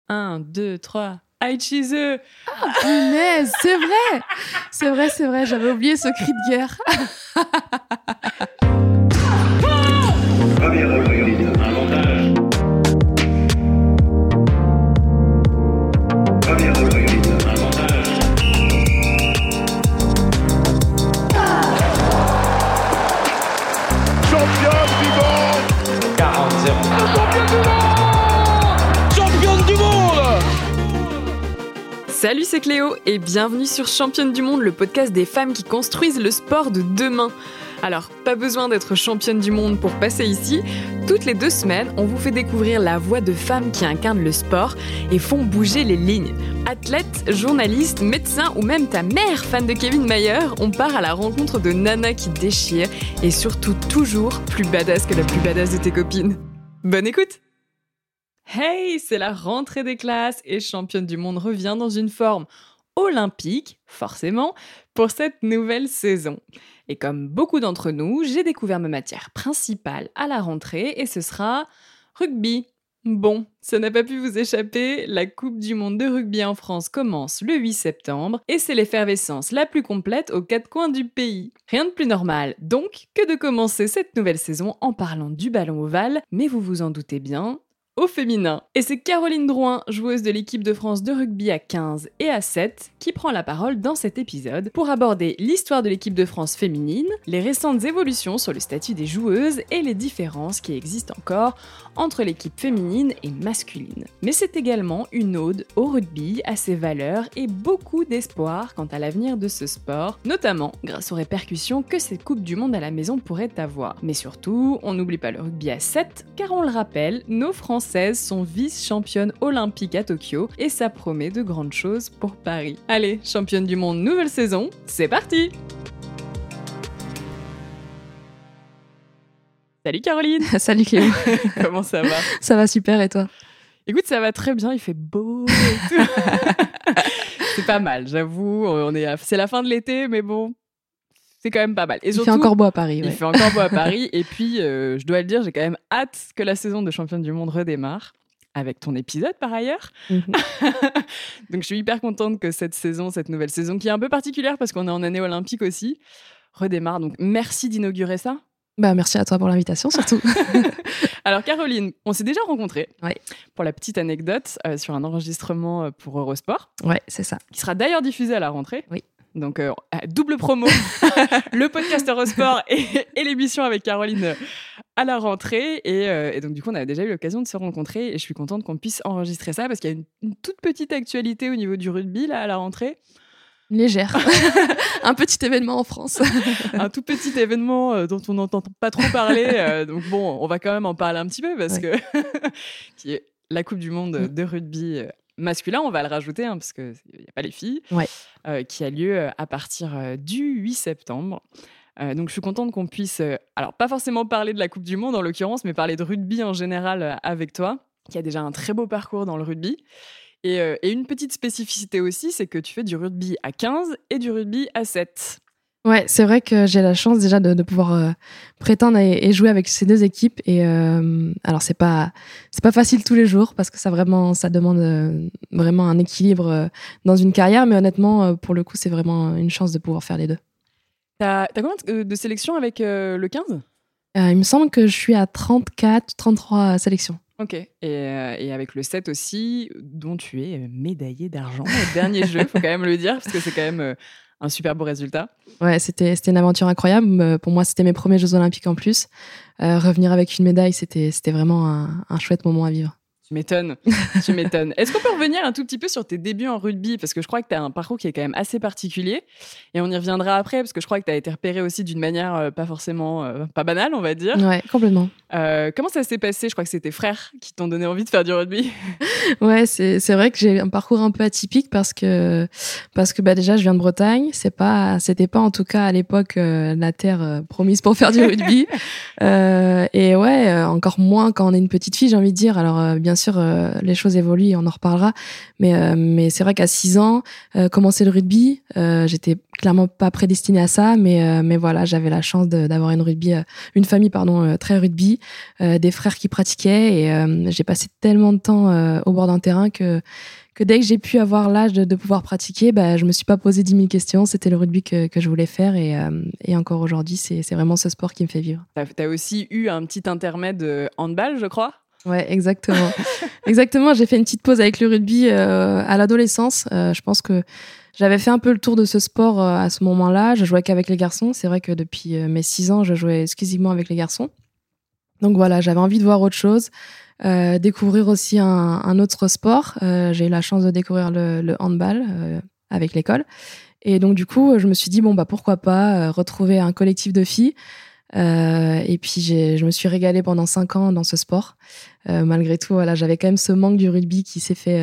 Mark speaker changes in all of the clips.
Speaker 1: 1, 2, 3. Aichizu.
Speaker 2: Punaise, c'est vrai, j'avais oublié ce cri de guerre.
Speaker 3: Première priorité. Avantage. Première priorité. Avantage. Champion du monde. 40-0.
Speaker 4: Championne du monde!
Speaker 1: Salut, c'est Cléo et bienvenue sur Championne du monde, le podcast des femmes qui construisent le sport de demain. Alors, pas besoin d'être championne du monde pour passer ici. Toutes les 2 semaines, on vous fait découvrir la voix de femmes qui incarnent le sport et font bouger les lignes. Athlètes, journalistes, médecins ou même ta mère, fan de Kevin Mayer, on part à la rencontre de nanas qui déchirent et surtout toujours plus badass que la plus badass de tes copines. Bonne écoute! Hey, c'est la rentrée des classes et Championne du monde revient dans une forme olympique, forcément, pour cette nouvelle saison. Et comme beaucoup d'entre nous, j'ai découvert ma matière principale à la rentrée et ce sera rugby. Bon, ça n'a pas pu vous échapper, la Coupe du monde de rugby en France commence le 8 septembre et c'est l'effervescence la plus complète aux 4 coins du pays. Rien de plus normal, donc, que de commencer cette nouvelle saison en parlant du ballon ovale, mais vous vous en doutez bien, au féminin. Et c'est Caroline Drouin, joueuse de l'équipe de France de rugby à 15 et à 7, qui prend la parole dans cet épisode pour aborder l'histoire de l'équipe de France féminine, les récentes évolutions sur le statut des joueuses et les différences qui existent encore entre l'équipe féminine et masculine. Mais c'est également une ode au rugby, à ses valeurs et beaucoup d'espoir quant à l'avenir de ce sport, notamment grâce aux répercussions que cette Coupe du monde à la maison pourrait avoir. Mais surtout, on n'oublie pas le rugby à 7, car on le rappelle, nos Françaises sont vice-championnes olympiques à Tokyo et ça promet de grandes choses pour Paris. Allez, championne du monde nouvelle saison, c'est parti! Salut Caroline!
Speaker 2: Salut Cléo.
Speaker 1: Comment ça va?
Speaker 2: Ça va super et toi?
Speaker 1: Écoute, ça va très bien, il fait beau et tout. C'est pas mal, j'avoue, c'est la fin de l'été, mais bon, c'est quand même pas mal. Et
Speaker 2: il
Speaker 1: surtout,
Speaker 2: fait encore beau à Paris.
Speaker 1: Il fait encore beau à Paris. Et puis, je dois le dire, j'ai quand même hâte que la saison de Championne du monde redémarre. Avec ton épisode, par ailleurs. Donc, je suis hyper contente que cette nouvelle saison, qui est un peu particulière parce qu'on est en année olympique aussi, redémarre. Donc, merci d'inaugurer ça.
Speaker 2: Merci à toi pour l'invitation, surtout.
Speaker 1: Alors, Caroline, on s'est déjà rencontrés.
Speaker 2: Ouais.
Speaker 1: Pour la petite anecdote, sur un enregistrement pour Eurosport.
Speaker 2: Ouais, c'est ça.
Speaker 1: Qui sera d'ailleurs diffusé à la rentrée.
Speaker 2: Oui.
Speaker 1: Donc, double promo, le podcast Eurosport et l'émission avec Caroline à la rentrée. Et donc, du coup, on a déjà eu l'occasion de se rencontrer. Et je suis contente qu'on puisse enregistrer ça parce qu'il y a une toute petite actualité au niveau du rugby là, à la rentrée.
Speaker 2: Légère. Un petit événement en France.
Speaker 1: Un tout petit événement dont on n'entend pas trop parler. Donc, bon, on va quand même en parler un petit peu parce que qui est la Coupe du monde de rugby masculin, on va le rajouter, parce qu'il n'y a pas les filles, qui a lieu à partir du 8 septembre. Donc, je suis contente qu'on puisse, alors pas forcément parler de la Coupe du Monde en l'occurrence, mais parler de rugby en général avec toi, qui a déjà un très beau parcours dans le rugby. Et une petite spécificité aussi, c'est que tu fais du rugby à 15 et du rugby à 7.
Speaker 2: Ouais, c'est vrai que j'ai la chance déjà de pouvoir prétendre et jouer avec ces 2 équipes. Et alors c'est pas facile tous les jours parce que ça demande vraiment un équilibre dans une carrière. Mais honnêtement, pour le coup, c'est vraiment une chance de pouvoir faire les 2.
Speaker 1: T'as combien de sélections avec le 15 ?
Speaker 2: Il me semble que je suis à 34, 33 sélections.
Speaker 1: Ok. Et avec le 7 aussi, dont tu es médaillée d'argent au dernier jeu, faut quand même le dire, parce que c'est quand même un super beau résultat. Ouais,
Speaker 2: c'était une aventure incroyable. Pour moi, c'était mes premiers Jeux Olympiques en plus. Revenir avec une médaille, c'était vraiment un chouette moment à vivre.
Speaker 1: Tu m'étonnes. Est-ce qu'on peut revenir un tout petit peu sur tes débuts en rugby ? Parce que je crois que tu as un parcours qui est quand même assez particulier. Et on y reviendra après, parce que je crois que tu as été repérée aussi d'une manière pas forcément pas banale, on va dire.
Speaker 2: Ouais, complètement.
Speaker 1: Comment ça s'est passé ? Je crois que c'est tes frères qui t'ont donné envie de faire du rugby.
Speaker 2: Ouais, c'est vrai que j'ai un parcours un peu atypique parce que déjà, je viens de Bretagne. C'était pas en tout cas à l'époque la terre promise pour faire du rugby. Et ouais, encore moins quand on est une petite fille, j'ai envie de dire. Alors, bien sûr, les choses évoluent et on en reparlera. Mais c'est vrai qu'à 6 ans, commencer le rugby, j'étais clairement pas prédestinée à ça, mais voilà, j'avais la chance d'avoir une famille très rugby, des frères qui pratiquaient et j'ai passé tellement de temps au bord d'un terrain que dès que j'ai pu avoir l'âge de pouvoir pratiquer, je me suis pas posé 10 000 questions. C'était le rugby que je voulais faire et encore aujourd'hui, c'est vraiment ce sport qui me fait vivre.
Speaker 1: T'as aussi eu un petit intermède handball, je crois.
Speaker 2: Ouais, exactement. Exactement, j'ai fait une petite pause avec le rugby à l'adolescence. Je pense que j'avais fait un peu le tour de ce sport à ce moment-là. Je jouais qu'avec les garçons. C'est vrai que depuis mes 6 ans, je jouais exclusivement avec les garçons. Donc voilà, j'avais envie de voir autre chose. Découvrir aussi un autre sport. J'ai eu la chance de découvrir le handball avec l'école. Et donc du coup, je me suis dit, pourquoi pas retrouver un collectif de filles. Et puis je me suis régalée pendant 5 ans dans ce sport. Malgré tout, voilà, j'avais quand même ce manque du rugby qui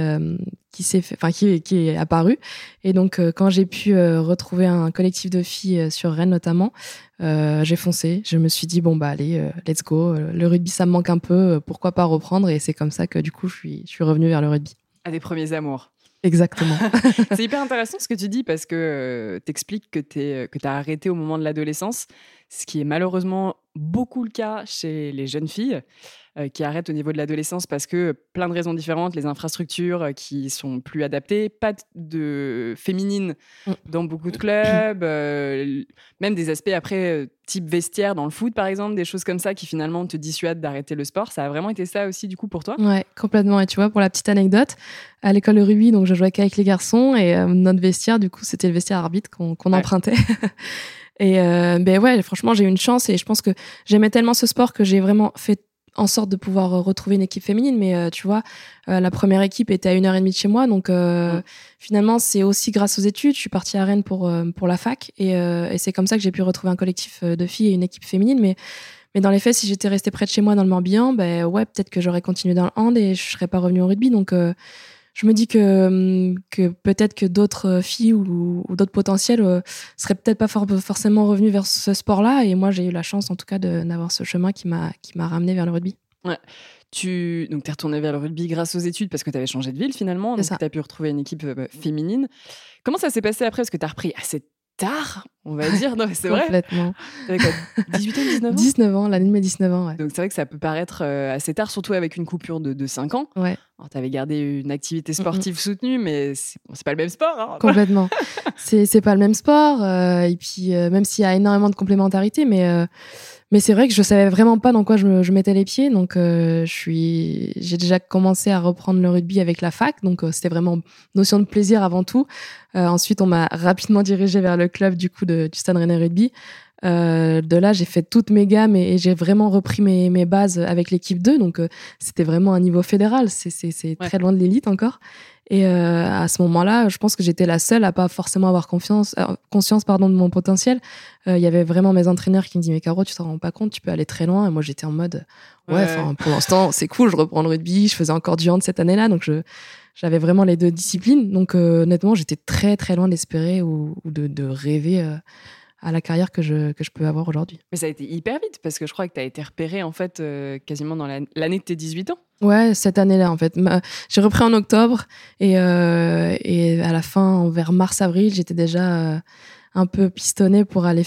Speaker 2: est apparu. Et donc quand j'ai pu retrouver un collectif de filles sur Rennes notamment, j'ai foncé. Je me suis dit allez, let's go. Le rugby ça me manque un peu, pourquoi pas reprendre. Et c'est comme ça que du coup je suis revenue vers le rugby.
Speaker 1: À des premiers amours.
Speaker 2: Exactement.
Speaker 1: C'est hyper intéressant ce que tu dis parce que t'expliques que t'as arrêté au moment de l'adolescence, ce qui est malheureusement beaucoup le cas chez les jeunes filles qui arrêtent au niveau de l'adolescence parce que plein de raisons différentes, les infrastructures qui sont plus adaptées, pas de féminines dans beaucoup de clubs, même des aspects après type vestiaire dans le foot par exemple, des choses comme ça qui finalement te dissuadent d'arrêter le sport. Ça a vraiment été ça aussi du coup pour toi ?
Speaker 2: Ouais, complètement. Et tu vois, pour la petite anecdote, à l'école de rugby, donc je jouais qu'avec les garçons et notre vestiaire, du coup, c'était le vestiaire arbitre qu'on empruntait. Et ouais, franchement, j'ai eu une chance et je pense que j'aimais tellement ce sport que j'ai vraiment fait en sorte de pouvoir retrouver une équipe féminine. Mais tu vois, la première équipe était à 1h30 de chez moi. Donc finalement, c'est aussi grâce aux études. Je suis partie à Rennes pour la fac et c'est comme ça que j'ai pu retrouver un collectif de filles et une équipe féminine. Mais dans les faits, si j'étais restée près de chez moi dans le Morbihan, ouais, peut-être que j'aurais continué dans le hand et je serais pas revenue au rugby. Donc je me dis que peut-être que d'autres filles ou d'autres potentiels seraient peut-être pas forcément revenus vers ce sport-là. Et moi, j'ai eu la chance, en tout cas, d'avoir ce chemin qui m'a ramené vers le rugby.
Speaker 1: Ouais. Donc, t'es retournée vers le rugby grâce aux études parce que t'avais changé de ville finalement. Donc, t'as pu retrouver une équipe féminine. Comment ça s'est passé après ? Parce que t'as repris assez tard, on va dire. Non, mais c'est vrai.
Speaker 2: Complètement.
Speaker 1: T'avais quoi, 18 ans, 19 ans ?
Speaker 2: 19 ans, l'année de mes 19 ans, ouais.
Speaker 1: Donc, c'est vrai que ça peut paraître assez tard, surtout avec une coupure de 5 ans.
Speaker 2: Ouais.
Speaker 1: Alors, t'avais gardé une activité sportive soutenue, mais c'est pas le même sport. Hein.
Speaker 2: Complètement. C'est pas le même sport. Et puis, même s'il y a énormément de complémentarité, mais c'est vrai que je savais vraiment pas dans quoi je mettais les pieds. Donc, j'ai déjà commencé à reprendre le rugby avec la fac. Donc, c'était vraiment notion de plaisir avant tout. Ensuite, on m'a rapidement dirigée vers le club du Stade Rennais Rugby. De là, j'ai fait toutes mes gammes et j'ai vraiment repris mes bases avec l'équipe 2. Donc, c'était vraiment un niveau fédéral. C'est très loin de l'élite encore. Et à ce moment-là, je pense que j'étais la seule à pas forcément avoir conscience de mon potentiel. Il y avait vraiment mes entraîneurs qui me disaient « Mais Caro, tu te rends pas compte, tu peux aller très loin. » Et moi, j'étais en mode « Ouais, pour l'instant, c'est cool, je reprends le rugby. » Je faisais encore du hand cette année-là, donc j'avais vraiment les deux disciplines. Donc honnêtement, j'étais très, très loin d'espérer ou de rêver à la carrière que je peux avoir aujourd'hui.
Speaker 1: Mais ça a été hyper vite, parce que je crois que tu as été repérée en fait, quasiment dans l'année de tes 18 ans.
Speaker 2: Ouais, cette année-là, en fait. J'ai repris en octobre et à la fin, vers mars-avril, j'étais déjà un peu pistonnée pour aller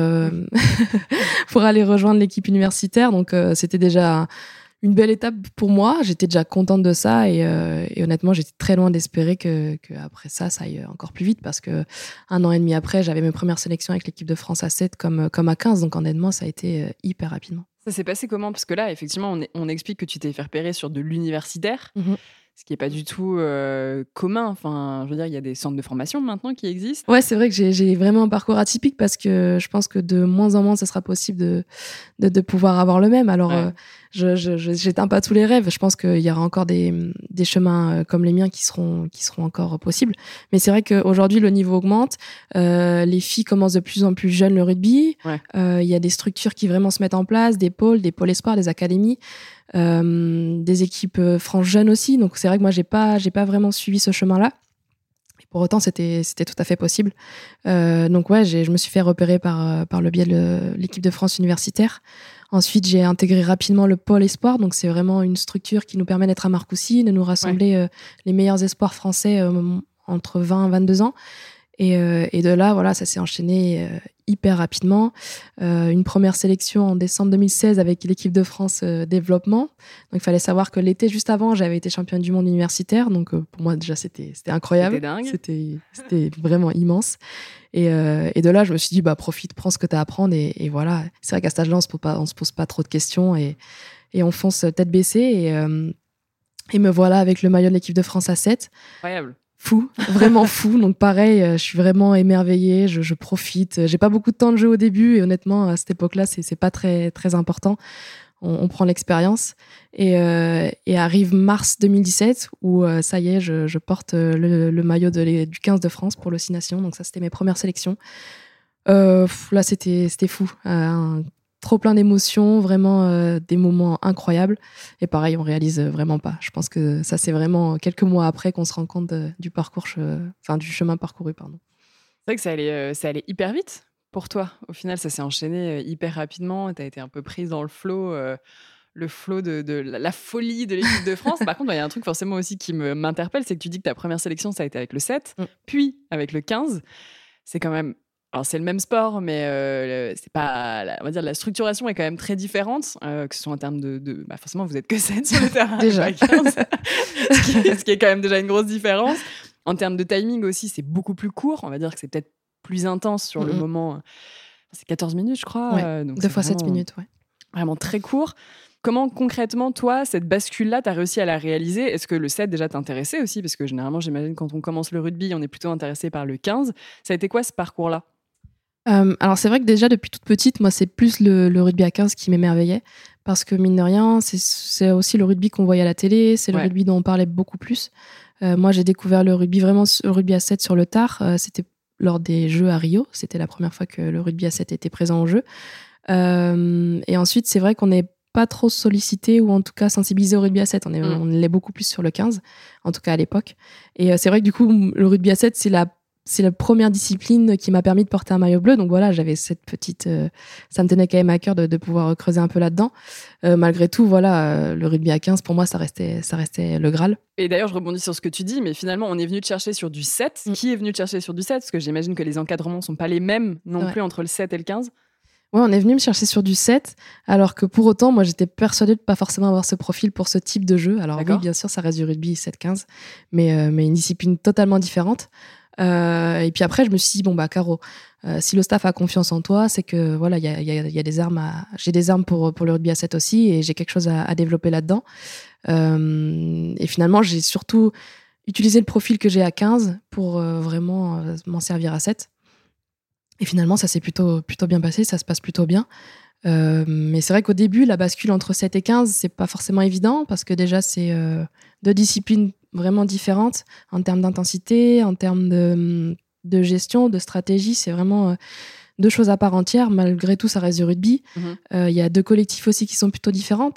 Speaker 2: pour aller rejoindre l'équipe universitaire. Donc, c'était déjà une belle étape pour moi. J'étais déjà contente de ça et honnêtement, j'étais très loin d'espérer que après ça aille encore plus vite parce que 1 an et demi après, j'avais mes premières sélections avec l'équipe de France à 7 comme à 15. Donc, honnêtement, ça a été hyper rapidement.
Speaker 1: Ça s'est passé comment ? Parce que là, effectivement, on explique que tu t'es fait repérer sur de l'universitaire, ce qui n'est pas du tout commun. Enfin, je veux dire, il y a des centres de formation maintenant qui existent.
Speaker 2: Ouais, c'est vrai que j'ai vraiment un parcours atypique parce que je pense que de moins en moins, ça sera possible de pouvoir avoir le même. Alors, j'éteins pas tous les rêves. Je pense qu'il y aura encore des chemins comme les miens qui seront encore possibles. Mais c'est vrai qu'aujourd'hui, le niveau augmente. Les filles commencent de plus en plus jeunes le rugby. Il y a des structures qui vraiment se mettent en place, des pôles espoirs, des académies, des équipes France jeunes aussi. Donc c'est vrai que moi, j'ai pas vraiment suivi ce chemin-là. Et pour autant, c'était tout à fait possible. Donc ouais, je me suis fait repérer par le biais de l'équipe de France universitaire. Ensuite, j'ai intégré rapidement le pôle espoir. Donc, c'est vraiment une structure qui nous permet d'être à Marcoussis, de nous rassembler les meilleurs espoirs français entre 20 et 22 ans. Et de là, voilà, ça s'est enchaîné hyper rapidement. Une première sélection en décembre 2016 avec l'équipe de France développement. Donc, il fallait savoir que l'été juste avant, j'avais été championne du monde universitaire. Donc, pour moi, déjà, c'était incroyable.
Speaker 1: C'était dingue.
Speaker 2: C'était vraiment immense. Et de là, je me suis dit, profite, prends ce que tu as à apprendre. Et voilà, c'est vrai qu'à cet âge-là, on se pose pas trop de questions et on fonce tête baissée. Et me voilà avec le maillot de l'équipe de France à 7.
Speaker 1: Incroyable.
Speaker 2: Fou, vraiment fou. Donc pareil, je suis vraiment émerveillée, je profite. J'ai pas beaucoup de temps de jeu au début et honnêtement, à cette époque-là, c'est pas très, très important. On prend l'expérience. Et arrive mars 2017 où ça y est, je porte le maillot du 15 de France pour le 6 Nations. Donc ça, c'était mes premières sélections. Là, c'était fou. Trop plein d'émotions, vraiment des moments incroyables. Et pareil, on réalise vraiment pas. Je pense que ça, c'est vraiment quelques mois après qu'on se rend compte du chemin parcouru, pardon.
Speaker 1: C'est vrai que ça allait hyper vite pour toi. Au final, ça s'est enchaîné hyper rapidement. Tu as été un peu prise dans le flow de la folie de l'équipe de France. Par contre, il y a un truc forcément aussi qui m'interpelle, c'est que tu dis que ta première sélection, ça a été avec le 7, puis avec le 15. C'est quand même... Alors, c'est le même sport, mais c'est pas, on va dire, la structuration est quand même très différente, que ce soit en termes de forcément, vous êtes que 7 sur le terrain,
Speaker 2: déjà.
Speaker 1: pas 15, ce qui est quand même déjà une grosse différence. En termes de timing aussi, c'est beaucoup plus court. On va dire que c'est peut-être plus intense sur le moment. C'est 14 minutes, je crois.
Speaker 2: Ouais,
Speaker 1: donc
Speaker 2: 2 fois 7 minutes, ouais.
Speaker 1: Vraiment très court. Comment concrètement, toi, cette bascule-là, tu as réussi à la réaliser? Est-ce que le 7 déjà t'intéressait aussi? Parce que généralement, j'imagine, quand on commence le rugby, on est plutôt intéressé par le 15. Ça a été quoi ce parcours-là?
Speaker 2: Alors c'est vrai que déjà depuis toute petite, moi c'est plus le rugby à 15 qui m'émerveillait parce que mine de rien, c'est aussi le rugby qu'on voyait à la télé, c'est le rugby dont on parlait beaucoup plus. Moi j'ai découvert le rugby à 7 sur le tard, c'était lors des Jeux à Rio, c'était la première fois que le rugby à 7 était présent au jeu. Et ensuite c'est vrai qu'on n'est pas trop sollicité ou en tout cas sensibilisé au rugby à 7, on l'est beaucoup plus sur le 15, en tout cas à l'époque. Et c'est vrai que du coup le rugby à 7 c'est la première discipline qui m'a permis de porter un maillot bleu. Donc voilà, j'avais cette petite... ça me tenait quand même à cœur de pouvoir creuser un peu là-dedans. Malgré tout, voilà, le rugby à 15, pour moi, ça restait le Graal.
Speaker 1: Et d'ailleurs, je rebondis sur ce que tu dis, mais finalement, on est venu te chercher sur du 7. Qui est venu te chercher sur du 7? Parce que j'imagine que les encadrements ne sont pas les mêmes non plus entre le 7 et le 15.
Speaker 2: Ouais, on est venu me chercher sur du 7, alors que pour autant, moi, j'étais persuadée de pas forcément avoir ce profil pour ce type de jeu. Alors oui, bien sûr, ça reste du rugby 7-15, mais une discipline totalement différente. Et puis après, je me suis dit, Caro, si le staff a confiance en toi, c'est que voilà, il y a des armes j'ai des armes pour le rugby à 7 aussi, et j'ai quelque chose à développer là-dedans. Et finalement, j'ai surtout utilisé le profil que j'ai à 15 pour vraiment m'en servir à 7. Et finalement, ça s'est plutôt bien passé, ça se passe plutôt bien. Mais c'est vrai qu'au début, la bascule entre 7 et 15, c'est pas forcément évident, parce que déjà, c'est deux disciplines vraiment différentes en termes d'intensité, en termes de gestion, de stratégie. C'est vraiment deux choses à part entière. Malgré tout, ça reste du rugby. Y a deux collectifs aussi qui sont plutôt différents.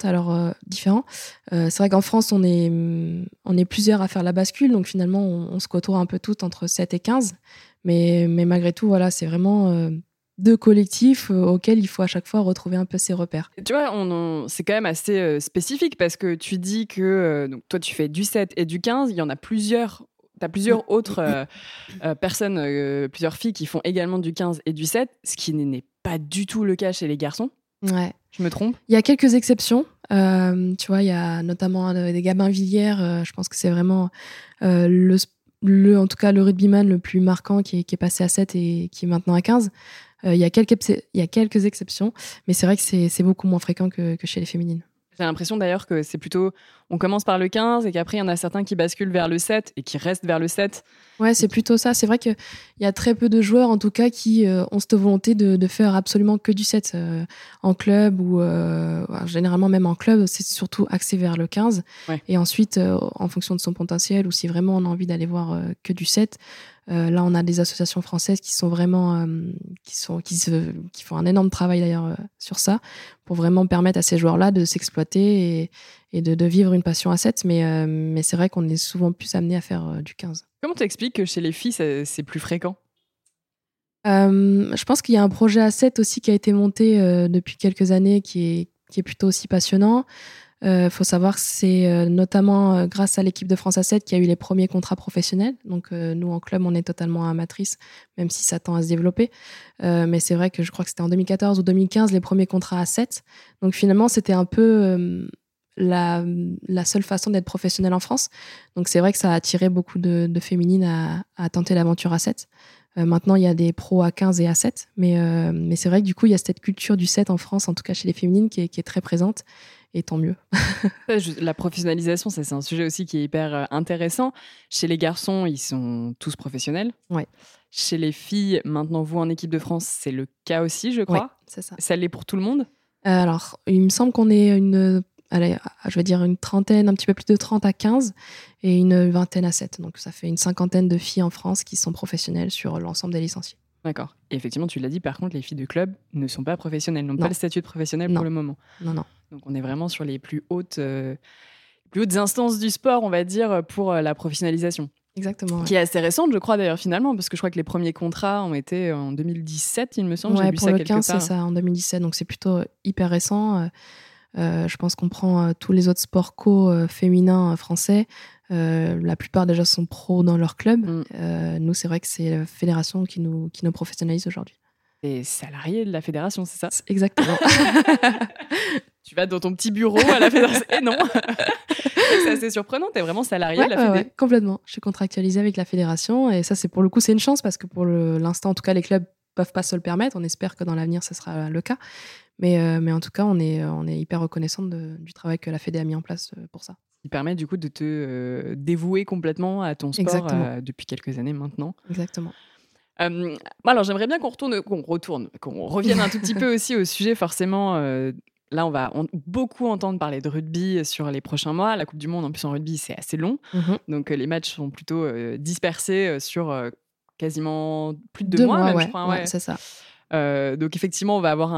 Speaker 2: C'est vrai qu'en France, on est plusieurs à faire la bascule, donc finalement, on se côtoie un peu toutes entre 7 et 15. Mais malgré tout, voilà, c'est vraiment... deux collectifs auxquels il faut à chaque fois retrouver un peu ses repères.
Speaker 1: Tu vois, c'est quand même assez spécifique parce que tu dis que donc toi, tu fais du 7 et du 15. Il y en a plusieurs. Tu as plusieurs autres personnes, plusieurs filles qui font également du 15 et du 7, ce qui n'est pas du tout le cas chez les garçons.
Speaker 2: Ouais.
Speaker 1: Je me trompe?
Speaker 2: Il y a quelques exceptions. Tu vois, il y a notamment des Gabin Villiers. Je pense que c'est vraiment en tout cas, le rugbyman le plus marquant qui est passé à 7 et qui est maintenant à 15. Il y a quelques exceptions, mais c'est vrai que c'est beaucoup moins fréquent que chez les féminines.
Speaker 1: J'ai l'impression d'ailleurs que c'est plutôt... On commence par le 15 et qu'après, il y en a certains qui basculent vers le 7 et qui restent vers le 7.
Speaker 2: Ouais, c'est plutôt ça. C'est vrai qu'il y a très peu de joueurs, en tout cas, qui ont cette volonté de faire absolument que du 7 en club ou généralement même en club. C'est surtout axé vers le 15. Ouais. Et ensuite, en fonction de son potentiel ou si vraiment on a envie d'aller voir que du 7, là, on a des associations françaises qui sont vraiment... qui font un énorme travail d'ailleurs sur ça pour vraiment permettre à ces joueurs-là de s'exploiter et de vivre une passion à 7, mais c'est vrai qu'on est souvent plus amené à faire du 15.
Speaker 1: Comment tu expliques que chez les filles, c'est plus fréquent?
Speaker 2: Je pense qu'il y a un projet à 7 aussi qui a été monté depuis quelques années qui est plutôt aussi passionnant. Faut savoir que c'est notamment grâce à l'équipe de France A7 qui a eu les premiers contrats professionnels. Donc nous en club on est totalement amatrice, même si ça tend à se développer. Mais c'est vrai que je crois que c'était en 2014 ou 2015 les premiers contrats A7. Donc finalement c'était un peu la seule façon d'être professionnel en France. Donc c'est vrai que ça a attiré beaucoup de féminines à tenter l'aventure A7. Maintenant, il y a des pros A15 et A7, mais c'est vrai que du coup, il y a cette culture du 7 en France, en tout cas chez les féminines, qui est très présente, et tant mieux.
Speaker 1: La professionnalisation, ça, c'est un sujet aussi qui est hyper intéressant. Chez les garçons, ils sont tous professionnels.
Speaker 2: Ouais.
Speaker 1: Chez les filles, maintenant, vous, en équipe de France, c'est le cas aussi, je crois.
Speaker 2: Ouais, c'est ça.
Speaker 1: Ça l'est pour tout le monde ?
Speaker 2: Alors, il me semble qu'on est je vais dire une trentaine, un petit peu plus de 30 à 15 et une vingtaine à 7. Donc, ça fait une cinquantaine de filles en France qui sont professionnelles sur l'ensemble des licenciés.
Speaker 1: D'accord. Et effectivement, tu l'as dit, par contre, les filles de club ne sont pas professionnelles, n'ont
Speaker 2: Non.
Speaker 1: pas le statut de professionnel
Speaker 2: Non.
Speaker 1: pour le moment.
Speaker 2: Non.
Speaker 1: Donc, on est vraiment sur les plus hautes instances du sport, on va dire, pour la professionnalisation.
Speaker 2: Exactement. Ouais.
Speaker 1: Qui est assez récente, je crois, d'ailleurs, finalement, parce que je crois que les premiers contrats ont été en 2017, il me semble.
Speaker 2: Ouais,
Speaker 1: J'ai lu
Speaker 2: pour
Speaker 1: ça
Speaker 2: le
Speaker 1: quelque
Speaker 2: 15,
Speaker 1: part.
Speaker 2: c'est ça, en 2017. Donc, c'est plutôt hyper récent. Je pense qu'on prend tous les autres sports féminins français. La plupart déjà sont pros dans leur club. Nous, c'est vrai que c'est la fédération qui nous professionnalise aujourd'hui.
Speaker 1: T'es salarié de la fédération, c'est ça ?
Speaker 2: Exactement.
Speaker 1: Tu vas dans ton petit bureau à la fédération. Et non. C'est assez surprenant, t'es vraiment salarié de la fédé.
Speaker 2: Ouais, complètement. Je suis contractualisée avec la fédération et ça, c'est pour le coup, c'est une chance parce que pour l'instant, en tout cas, les clubs peuvent pas se le permettre. On espère que dans l'avenir, ça sera le cas. Mais en tout cas, on est hyper reconnaissante du travail que la Fédé a mis en place pour ça.
Speaker 1: Qui permet du coup de te dévouer complètement à ton sport depuis quelques années maintenant.
Speaker 2: Exactement.
Speaker 1: Alors j'aimerais bien qu'on revienne un tout petit peu aussi au sujet forcément. Là, on va beaucoup entendre parler de rugby sur les prochains mois. La Coupe du Monde, en plus en rugby, c'est assez long. Donc les matchs sont plutôt dispersés sur quasiment plus de 2 mois, même, je crois.
Speaker 2: Ouais, c'est ça.
Speaker 1: Donc effectivement, on va avoir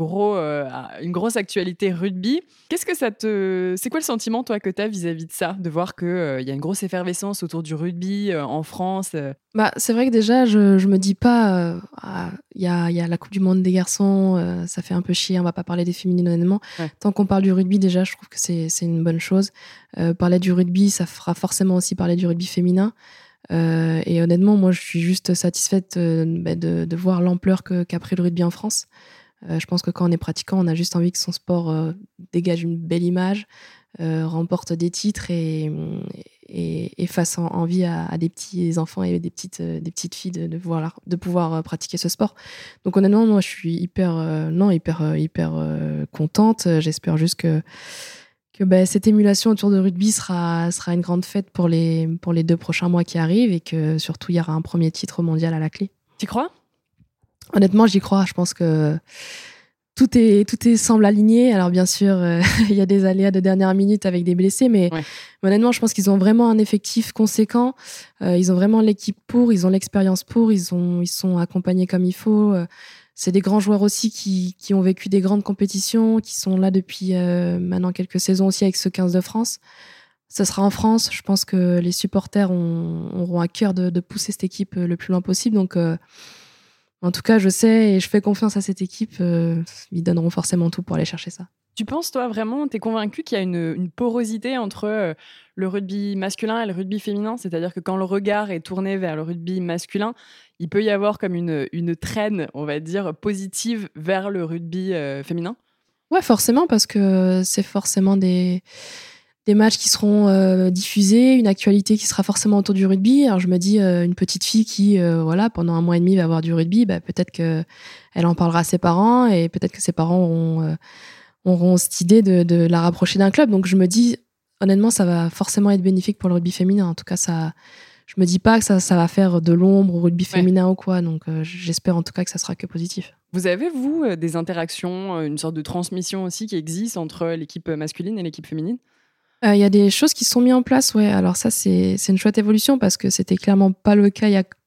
Speaker 1: une grosse actualité rugby. C'est quoi le sentiment, toi, que tu as vis-à-vis de ça, de voir qu'il y a une grosse effervescence autour du rugby en France
Speaker 2: C'est vrai que déjà, je me dis pas, il y a la Coupe du Monde des garçons, ça fait un peu chier, on va pas parler des féminines honnêtement. Ouais. Tant qu'on parle du rugby, déjà, je trouve que c'est une bonne chose. Parler du rugby, ça fera forcément aussi parler du rugby féminin. Et honnêtement, moi, je suis juste satisfaite de voir l'ampleur qu'a pris le rugby en France. Je pense que quand on est pratiquant, on a juste envie que son sport dégage une belle image, remporte des titres et fasse envie à des petits enfants et des petites filles de pouvoir pratiquer ce sport. Donc honnêtement, moi, je suis hyper contente. J'espère juste que cette émulation autour de rugby sera une grande fête pour les 2 prochains mois qui arrivent et que surtout il y aura un premier titre mondial à la clé.
Speaker 1: Tu crois ?
Speaker 2: Honnêtement, j'y crois. Je pense que tout semble aligné. Alors bien sûr, il y a des aléas de dernière minute avec des blessés, mais honnêtement, je pense qu'ils ont vraiment un effectif conséquent. Ils ont vraiment l'équipe pour, ils ont l'expérience pour, ils sont accompagnés comme il faut. C'est des grands joueurs aussi qui ont vécu des grandes compétitions, qui sont là depuis maintenant quelques saisons aussi avec ce 15 de France. Ça sera en France. Je pense que les supporters auront à cœur de pousser cette équipe le plus loin possible. Donc, en tout cas, je sais et je fais confiance à cette équipe. Ils donneront forcément tout pour aller chercher ça.
Speaker 1: Tu penses, toi, vraiment, t'es convaincu qu'il y a une porosité entre le rugby masculin et le rugby féminin ? C'est-à-dire que quand le regard est tourné vers le rugby masculin, il peut y avoir comme une traîne, on va dire, positive vers le rugby féminin ?
Speaker 2: Ouais, forcément, parce que c'est forcément des matchs qui seront diffusés, une actualité qui sera forcément autour du rugby. Alors je me dis, une petite fille qui, pendant 1 mois et demi va avoir du rugby, peut-être qu'elle en parlera à ses parents et peut-être que ses parents auront cette idée de la rapprocher d'un club. Donc je me dis, honnêtement, ça va forcément être bénéfique pour le rugby féminin. En tout cas, je me dis pas que ça va faire de l'ombre au rugby féminin ou quoi. Donc j'espère en tout cas que ça sera que positif.
Speaker 1: Vous avez, vous, des interactions, une sorte de transmission aussi qui existe entre l'équipe masculine et l'équipe féminine ?
Speaker 2: Il y a des choses qui sont mises en place, ouais. Alors ça, c'est une chouette évolution parce que c'était clairement pas le cas il y a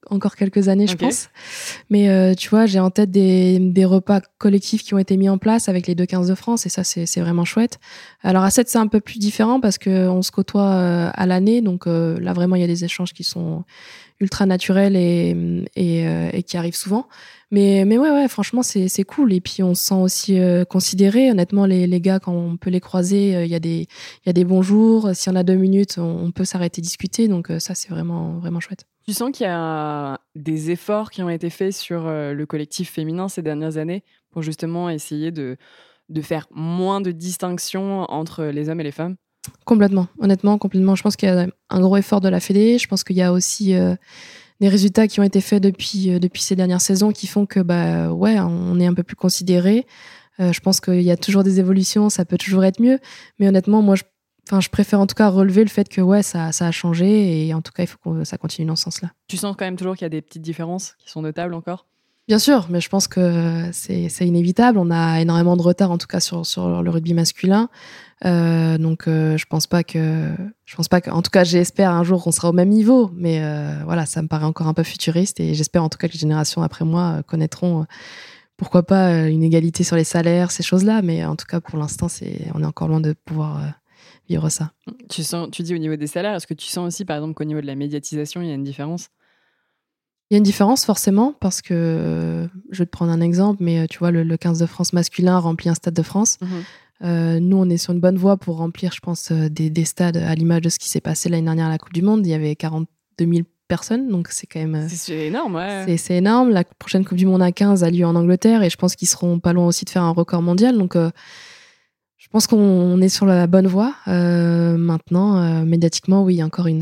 Speaker 2: encore quelques années, je
Speaker 1: Ok.
Speaker 2: pense. Mais tu vois, j'ai en tête des repas collectifs qui ont été mis en place avec les 2-15 de France, et ça, c'est vraiment chouette. Alors à 7, c'est un peu plus différent parce qu'on se côtoie à l'année, donc là, vraiment, il y a des échanges qui sont ultra naturels et qui arrivent souvent. Mais ouais, franchement, c'est cool. Et puis, on se sent aussi considéré. Honnêtement, les gars, quand on peut les croiser, il y a des bonjours. Si on a 2 minutes, on peut s'arrêter discuter. Donc, ça, c'est vraiment, vraiment chouette.
Speaker 1: Tu sens qu'il y a des efforts qui ont été faits sur le collectif féminin ces dernières années pour justement essayer de faire moins de distinctions entre les hommes et les femmes?
Speaker 2: Complètement. Honnêtement, complètement. Je pense qu'il y a un gros effort de la Fédé. Je pense qu'il y a aussi des résultats qui ont été faits depuis ces dernières saisons qui font que, ouais, on est un peu plus considéré. Je pense qu'il y a toujours des évolutions, ça peut toujours être mieux. Mais honnêtement, moi, je préfère en tout cas relever le fait que, ouais, ça a changé. Et en tout cas, il faut que ça continue dans ce sens-là.
Speaker 1: Tu sens quand même toujours qu'il y a des petites différences qui sont notables encore?
Speaker 2: Bien sûr, mais je pense que c'est inévitable. On a énormément de retard, en tout cas sur le rugby masculin. Donc, je pense pas que, en tout cas, j'espère un jour qu'on sera au même niveau. Mais voilà, ça me paraît encore un peu futuriste, et j'espère en tout cas que les générations après moi connaîtront, pourquoi pas, une égalité sur les salaires, ces choses-là. Mais en tout cas, pour l'instant, on est encore loin de pouvoir vivre ça.
Speaker 1: Tu dis au niveau des salaires, est-ce que tu sens aussi, par exemple, qu'au niveau de la médiatisation, il y a une différence?
Speaker 2: Il y a une différence forcément parce que, je vais te prendre un exemple, mais tu vois, le 15 de France masculin remplit un stade de France. Nous, on est sur une bonne voie pour remplir, je pense, des stades à l'image de ce qui s'est passé l'année dernière à la Coupe du Monde. Il y avait 42 000 personnes, donc c'est quand même...
Speaker 1: C'est énorme, ouais.
Speaker 2: C'est énorme. La prochaine Coupe du Monde à 15 a lieu en Angleterre, et je pense qu'ils seront pas loin aussi de faire un record mondial. Donc, je pense qu'on est sur la bonne voie. Maintenant, médiatiquement, oui, il y a encore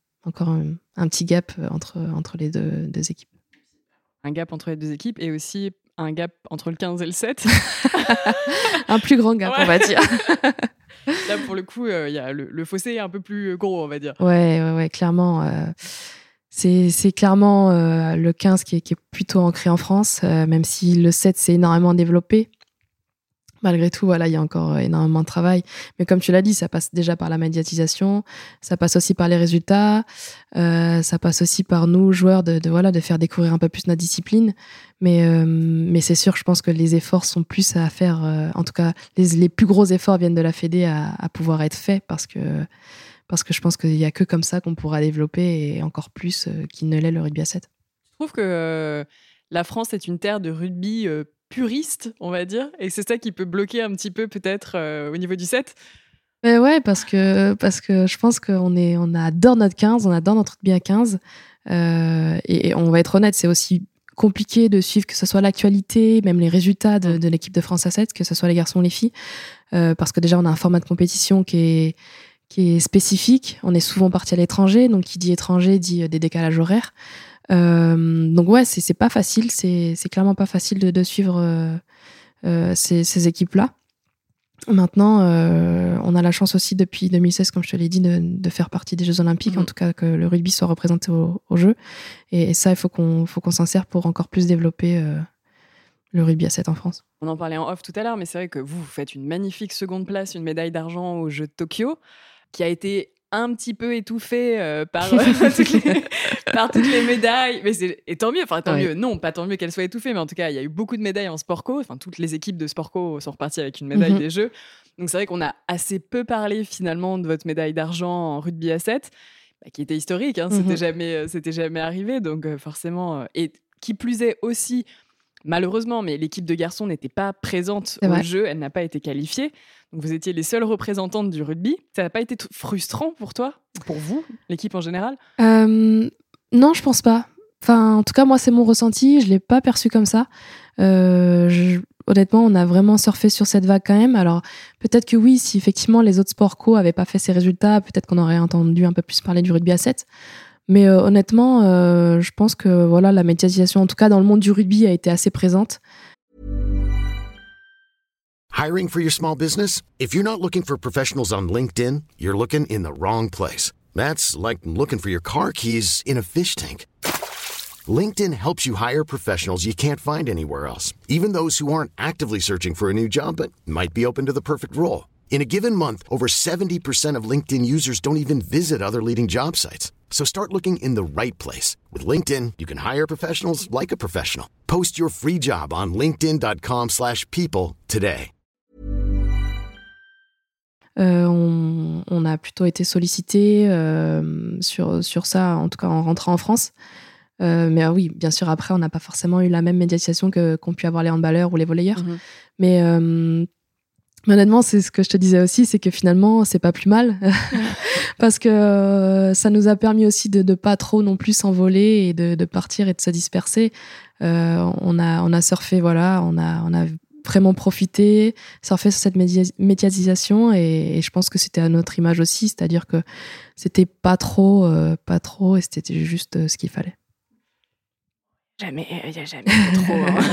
Speaker 2: un petit gap entre les deux équipes.
Speaker 1: Un gap entre les deux équipes et aussi un gap entre le 15 et le 7.
Speaker 2: Un plus grand gap,
Speaker 1: Ouais.
Speaker 2: on va dire.
Speaker 1: Là, pour le coup, il y a le fossé est un peu plus gros, on va dire.
Speaker 2: Ouais, clairement. C'est clairement le 15 qui est plutôt ancré en France, même si le 7 s'est énormément développé. Malgré tout, voilà, il y a encore énormément de travail. Mais comme tu l'as dit, ça passe déjà par la médiatisation, ça passe aussi par les résultats, ça passe aussi par nous, joueurs, de faire découvrir un peu plus notre discipline. Mais c'est sûr, je pense que les efforts sont plus à faire. En tout cas, les plus gros efforts viennent de la Fédé à pouvoir être faits parce que je pense qu'il n'y a que comme ça qu'on pourra développer, et encore plus qu'il ne l'est le rugby à 7.
Speaker 1: Je trouve que la France est une terre de rugby puriste, on va dire, et c'est ça qui peut bloquer un petit peu peut-être au niveau du 7.
Speaker 2: Ouais, parce que je pense qu'on adore notre 15, on adore notre rugby à 15. Et on va être honnête, c'est aussi compliqué de suivre que ce soit l'actualité, même les résultats de l'équipe de France à 7, que ce soit les garçons ou les filles. Parce que déjà, on a un format de compétition qui est spécifique. On est souvent parti à l'étranger, donc qui dit étranger dit des décalages horaires. Donc ouais, c'est pas facile, c'est clairement pas facile de suivre ces équipes-là. Maintenant, on a la chance aussi depuis 2016, comme je te l'ai dit, de faire partie des Jeux Olympiques, en tout cas que le rugby soit représenté aux Jeux. Et ça, il faut qu'on s'en serve pour encore plus développer le rugby à 7 en France.
Speaker 1: On en parlait en off tout à l'heure, mais c'est vrai que vous faites une magnifique seconde place, une médaille d'argent aux Jeux de Tokyo, qui a été un petit peu étouffée par toutes les médailles. Et tant mieux, tant mieux. Non, pas tant mieux qu'elle soit étouffée, mais en tout cas, il y a eu beaucoup de médailles en sport co. Enfin, toutes les équipes de sport co sont reparties avec une médaille des Jeux. Donc c'est vrai qu'on a assez peu parlé finalement de votre médaille d'argent en rugby à 7, qui était historique. C'était jamais arrivé. Donc forcément, et qui plus est aussi, malheureusement, mais l'équipe de garçons n'était pas présente au jeu, elle n'a pas été qualifiée. Donc vous étiez les seules représentantes du rugby. Ça n'a pas été frustrant pour toi, pour vous, l'équipe en général?
Speaker 2: Non, je pense pas. Enfin, en tout cas, moi, c'est mon ressenti. Je l'ai pas perçu comme ça. Honnêtement, on a vraiment surfé sur cette vague quand même. Alors, peut-être que oui, si effectivement les autres sports co avaient pas fait ces résultats, peut-être qu'on aurait entendu un peu plus parler du rugby à 7. Mais honnêtement, je pense que voilà, la médiatisation, en tout cas dans le monde du rugby, a été assez présente.
Speaker 4: Hiring for your small business? If you're not looking for professionals on LinkedIn, you're looking in the wrong place. That's like looking for your car keys in a fish tank. LinkedIn helps you hire professionals you can't find anywhere else, even those who aren't actively searching for a new job but might be open to the perfect role. In a given month, over 70% of LinkedIn users don't even visit other leading job sites. So start looking in the right place. With LinkedIn, you can hire professionals like a professional. Post your free job on linkedin.com/people today.
Speaker 2: On a plutôt été sollicité sur ça, en tout cas en rentrant en France. Mais oui, bien sûr, après, on n'a pas forcément eu la même médiatisation qu'ont pu avoir les handballeurs ou les volleyeurs. Mm-hmm. Mais honnêtement, c'est ce que je te disais aussi, c'est que finalement, c'est pas plus mal. Parce que ça nous a permis aussi de pas trop non plus s'envoler et de partir et de se disperser. On a surfé, voilà, on a vraiment profité, surfer sur cette médiatisation et je pense que c'était à notre image aussi, c'est-à-dire que c'était pas trop et c'était juste ce qu'il fallait.
Speaker 1: Il n'y a jamais trop.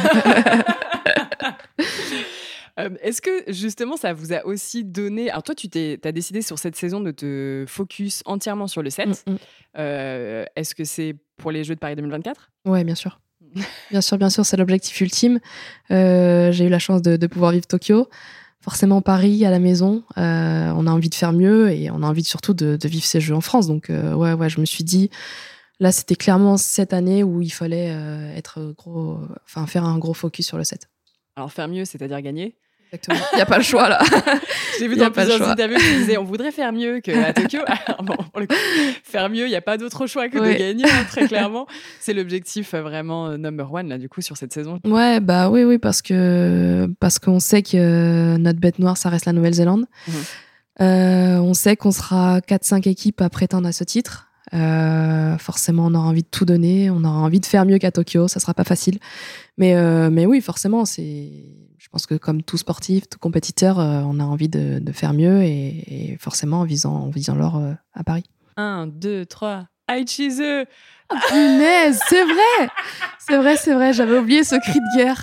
Speaker 1: Est-ce que justement ça vous a aussi donné... Alors toi, t'as décidé sur cette saison de te focus entièrement sur le set. Est-ce que c'est pour les Jeux de Paris 2024 ?
Speaker 2: Ouais, bien sûr. Bien sûr, c'est l'objectif ultime. J'ai eu la chance de pouvoir vivre Tokyo. Forcément, Paris, à la maison, on a envie de faire mieux et on a envie surtout de vivre ces Jeux en France. Donc, ouais, je me suis dit, là, c'était clairement cette année où il fallait faire un gros focus sur le set.
Speaker 1: Alors, faire mieux, c'est-à-dire gagner ?
Speaker 2: Exactement. Il n'y a pas le choix, là.
Speaker 1: J'ai vu dans plusieurs interviews qui disaient on voudrait faire mieux qu'à Tokyo. Alors, bon, pour le coup, faire mieux, il n'y a pas d'autre choix que de gagner, très clairement. C'est l'objectif vraiment number one, là, du coup, sur cette saison.
Speaker 2: Ouais, bah oui, parce qu'on sait que notre bête noire, ça reste la Nouvelle-Zélande. On sait qu'on sera 4-5 équipes à prétendre à ce titre. Forcément, on aura envie de tout donner, on aura envie de faire mieux qu'à Tokyo, ça sera pas facile. Mais oui, forcément, je pense que comme tout sportif, tout compétiteur, on a envie de faire mieux et forcément en visant l'or à Paris.
Speaker 1: 1, 2, 3, Aichizu!
Speaker 2: Ah, punaise, c'est vrai, j'avais oublié ce cri de guerre.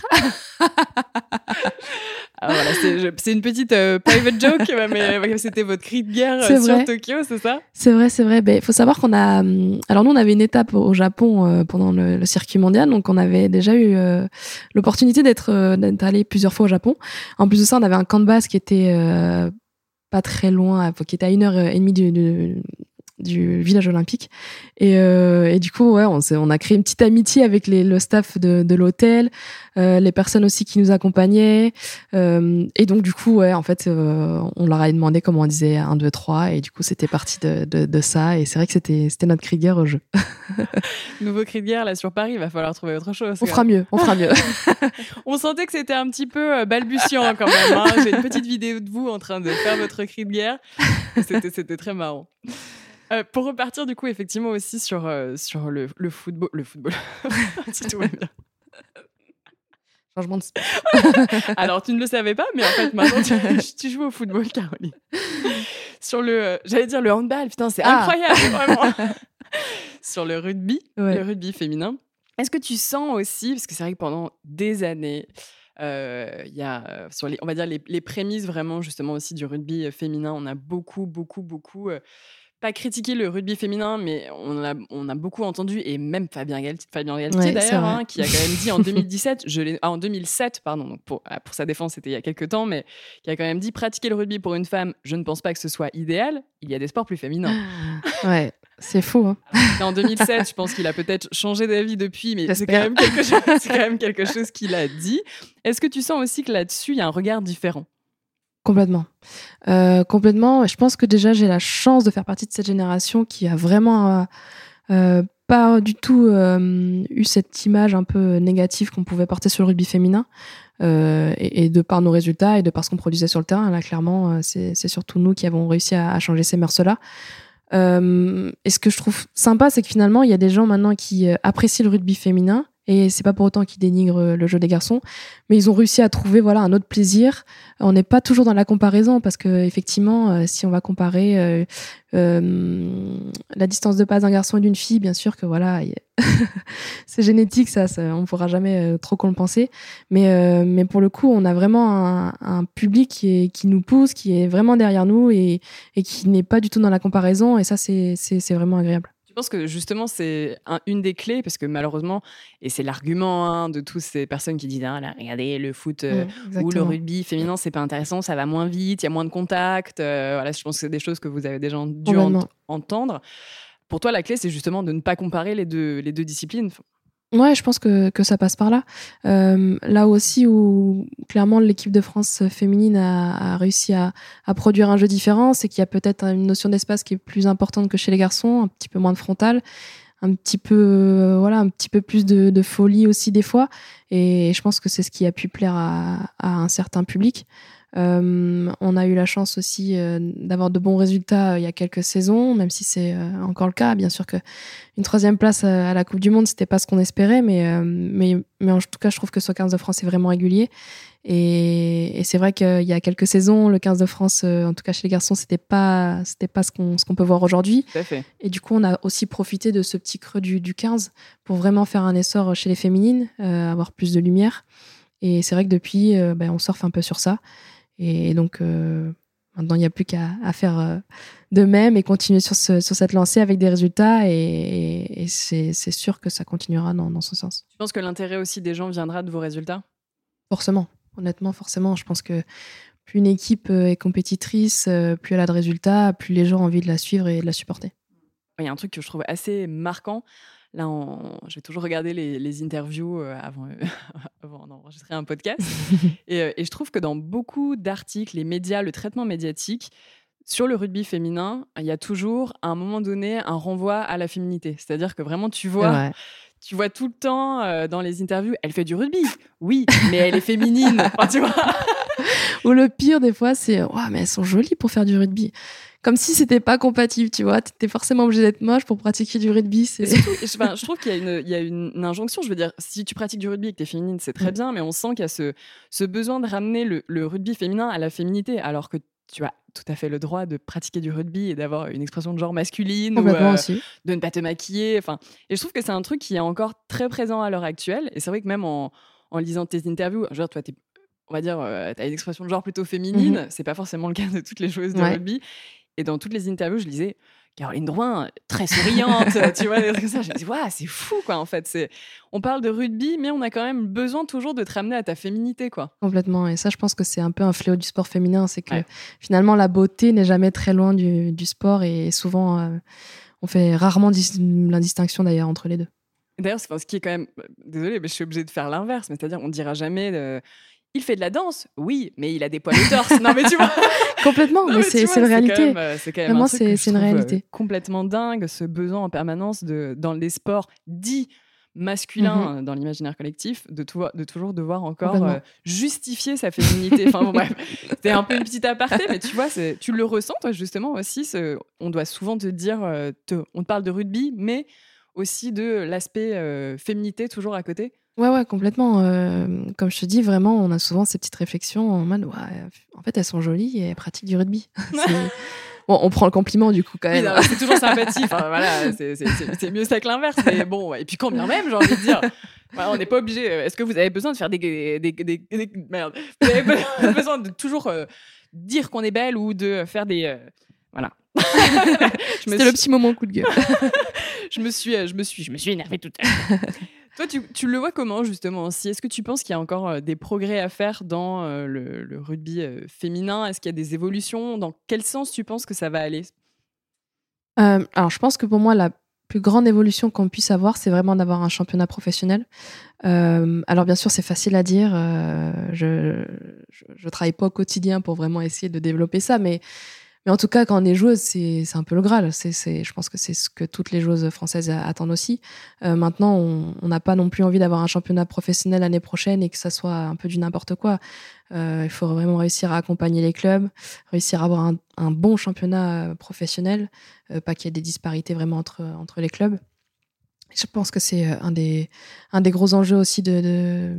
Speaker 1: Alors voilà, c'est une petite private joke, mais c'était votre cri de guerre sur Tokyo, c'est ça ? C'est vrai.
Speaker 2: Il faut savoir qu'on a... Alors nous, on avait une étape au Japon pendant le circuit mondial, donc on avait déjà eu l'opportunité d'être allé plusieurs fois au Japon. En plus de ça, on avait un camp de base qui était pas très loin, qui était à 1h30 du village olympique et du coup on a créé une petite amitié avec le staff de l'hôtel, les personnes aussi qui nous accompagnaient et donc du coup en fait on leur a demandé comment on disait 1, 2, 3 et du coup c'était parti de ça et c'est vrai que c'était notre cri de guerre au jeu.
Speaker 1: Nouveau cri de guerre là sur Paris, il va falloir trouver autre chose.
Speaker 2: On fera mieux.
Speaker 1: On sentait que c'était un petit peu balbutiant quand même, hein. J'ai une petite vidéo de vous en train de faire votre cri de guerre, c'était très marrant. Pour repartir du coup effectivement aussi sur le football, si tout va bien.
Speaker 2: Changement de sport.
Speaker 1: Alors tu ne le savais pas, mais en fait maintenant tu joues au football, Caroline. Sur j'allais dire le handball, putain c'est incroyable vraiment. Sur le rugby, le rugby féminin. Est-ce que tu sens aussi, parce que c'est vrai que pendant des années, il y a on va dire les prémices vraiment justement aussi du rugby féminin, on a beaucoup pas critiquer le rugby féminin, mais on a beaucoup entendu, et même Fabien Galtier d'ailleurs, hein, qui a quand même dit en 2007, pardon, donc pour sa défense, c'était il y a quelques temps, mais qui a quand même dit pratiquer le rugby pour une femme, je ne pense pas que ce soit idéal, il y a des sports plus féminins.
Speaker 2: Ouais, c'est fou. Hein.
Speaker 1: En 2007, je pense qu'il a peut-être changé d'avis depuis, mais c'est quand même quelque chose qu'il a dit. Est-ce que tu sens aussi que là-dessus, il y a un regard différent ?
Speaker 2: Complètement. Je pense que déjà, j'ai la chance de faire partie de cette génération qui a vraiment pas du tout eu cette image un peu négative qu'on pouvait porter sur le rugby féminin. Et de par nos résultats et de par ce qu'on produisait sur le terrain, là, clairement, c'est surtout nous qui avons réussi à changer ces mœurs-là. Et ce que je trouve sympa, c'est que finalement, il y a des gens maintenant qui apprécient le rugby féminin. Et c'est pas pour autant qu'ils dénigrent le jeu des garçons, mais ils ont réussi à trouver un autre plaisir. On n'est pas toujours dans la comparaison parce que effectivement, si on va comparer la distance de passe d'un garçon et d'une fille, bien sûr que c'est génétique, ça on pourra jamais trop compenser. Mais pour le coup, on a vraiment un public qui nous pousse, qui est vraiment derrière nous et qui n'est pas du tout dans la comparaison. Et ça, c'est vraiment agréable.
Speaker 1: Je pense que justement, c'est une des clés, parce que malheureusement, et c'est l'argument de toutes ces personnes qui disent là, regardez, le foot ou le rugby féminin, c'est pas intéressant, ça va moins vite, il y a moins de contact. Je pense que c'est des choses que vous avez déjà dû entendre. pour toi, la clé, c'est justement de ne pas comparer les deux disciplines.
Speaker 2: Ouais, je pense que ça passe par là. Là aussi où clairement l'équipe de France féminine a réussi à produire un jeu différent, c'est qu'il y a peut-être une notion d'espace qui est plus importante que chez les garçons, un petit peu moins de frontal, un petit peu un petit peu plus de folie aussi des fois. Et je pense que c'est ce qui a pu plaire à un certain public. On a eu la chance aussi d'avoir de bons résultats il y a quelques saisons, même si c'est encore le cas. Bien sûr que une 3e place à la Coupe du Monde, c'était pas ce qu'on espérait, mais en tout cas, je trouve que ce 15 de France est vraiment régulier. Et c'est vrai qu'il y a quelques saisons, le 15 de France, en tout cas chez les garçons, c'était pas ce qu'on peut voir aujourd'hui.
Speaker 1: Tout à fait.
Speaker 2: Et du coup, on a aussi profité de ce petit creux du 15 pour vraiment faire un essor chez les féminines, avoir plus de lumière. Et c'est vrai que depuis, on surfe un peu sur ça. Et donc, maintenant, il n'y a plus qu'à faire de même et continuer sur cette lancée avec des résultats. Et c'est sûr que ça continuera dans ce sens.
Speaker 1: Tu penses que l'intérêt aussi des gens viendra de vos résultats ?
Speaker 2: Forcément. Honnêtement, forcément. Je pense que plus une équipe est compétitrice, plus elle a de résultats, plus les gens ont envie de la suivre et de la supporter.
Speaker 1: Il y a un truc que je trouve assez marquant. Là, je vais toujours regarder les interviews avant d'enregistrer un podcast. et je trouve que dans beaucoup d'articles, les médias, le traitement médiatique, sur le rugby féminin, il y a toujours, à un moment donné, un renvoi à la féminité. C'est-à-dire que vraiment, tu vois tout le temps dans les interviews, elle fait du rugby. Oui, mais elle est féminine. Enfin, tu vois.
Speaker 2: Ou le pire, des fois, c'est « mais elles sont jolies pour faire du rugby ». Comme si c'était pas compatible, tu vois. T'étais forcément obligé d'être moche pour pratiquer du rugby.
Speaker 1: Je trouve qu'il y a une injonction. Je veux dire, si tu pratiques du rugby et que t'es féminine, c'est très bien, mais on sent qu'il y a ce besoin de ramener le rugby féminin à la féminité, alors que tu as tout à fait le droit de pratiquer du rugby et d'avoir une expression de genre masculine ou de ne pas te maquiller. Et je trouve que c'est un truc qui est encore très présent à l'heure actuelle. Et c'est vrai que même en lisant tes interviews, genre, toi, on va dire, t'as une expression de genre plutôt féminine. C'est pas forcément le cas de toutes les joueuses de rugby. Et dans toutes les interviews, je lisais Caroline Drouin, très souriante, tu vois, des trucs comme ça. Je me dis, c'est fou, quoi, en fait. On parle de rugby, mais on a quand même besoin toujours de te ramener à ta féminité, quoi.
Speaker 2: Complètement. Et ça, je pense que c'est un peu un fléau du sport féminin. C'est que finalement, la beauté n'est jamais très loin du sport. Et souvent, on fait rarement la distinction, d'ailleurs, entre les deux.
Speaker 1: D'ailleurs, ce qui est quand même... Désolée, mais je suis obligée de faire l'inverse. Mais c'est-à-dire, on ne dira jamais... Il fait de la danse, oui, mais il a des poils au torse. Non, mais tu vois.
Speaker 2: Complètement, mais c'est une réalité.
Speaker 1: C'est quand même
Speaker 2: vraiment,
Speaker 1: un truc que je
Speaker 2: une
Speaker 1: trouve
Speaker 2: réalité.
Speaker 1: Complètement dingue, ce besoin en permanence dans les sports dits masculins dans l'imaginaire collectif, de toujours devoir encore justifier sa féminité. Enfin, bon, bref, c'était un peu une petite aparté, mais tu vois, tu le ressens, toi, justement, aussi. On doit souvent te dire, on te parle de rugby, mais aussi de l'aspect féminité toujours à côté.
Speaker 2: Ouais, complètement. Comme je te dis, vraiment, on a souvent ces petites réflexions en mode, en fait, elles sont jolies et elles pratiquent du rugby. Bon, on prend le compliment du coup quand même.
Speaker 1: Oui, non, c'est toujours sympathique. Enfin, voilà, c'est mieux ça que l'inverse. Mais bon, et puis quand bien même, j'ai envie de dire, on n'est pas obligé. Est-ce que vous avez besoin de faire merde. Vous avez besoin de toujours dire qu'on est belle ou de faire des voilà.
Speaker 2: C'était le petit moment coup de gueule.
Speaker 1: je me suis énervée toute seule. Toi, tu le vois comment, justement aussi ? Est-ce que tu penses qu'il y a encore des progrès à faire dans le rugby féminin ? Est-ce qu'il y a des évolutions ? Dans quel sens tu penses que ça va aller ?
Speaker 2: Alors, je pense que pour moi, la plus grande évolution qu'on puisse avoir, c'est vraiment d'avoir un championnat professionnel. Alors, bien sûr, c'est facile à dire. Je travaille pas au quotidien pour vraiment essayer de développer ça, mais en tout cas, quand on est joueuse, c'est un peu le Graal. Je pense que c'est ce que toutes les joueuses françaises attendent aussi. Maintenant, on n'a pas non plus envie d'avoir un championnat professionnel l'année prochaine et que ça soit un peu du n'importe quoi. Il faut vraiment réussir à accompagner les clubs, réussir à avoir un bon championnat professionnel, pas qu'il y ait des disparités vraiment entre les clubs. Je pense que c'est un des gros enjeux aussi de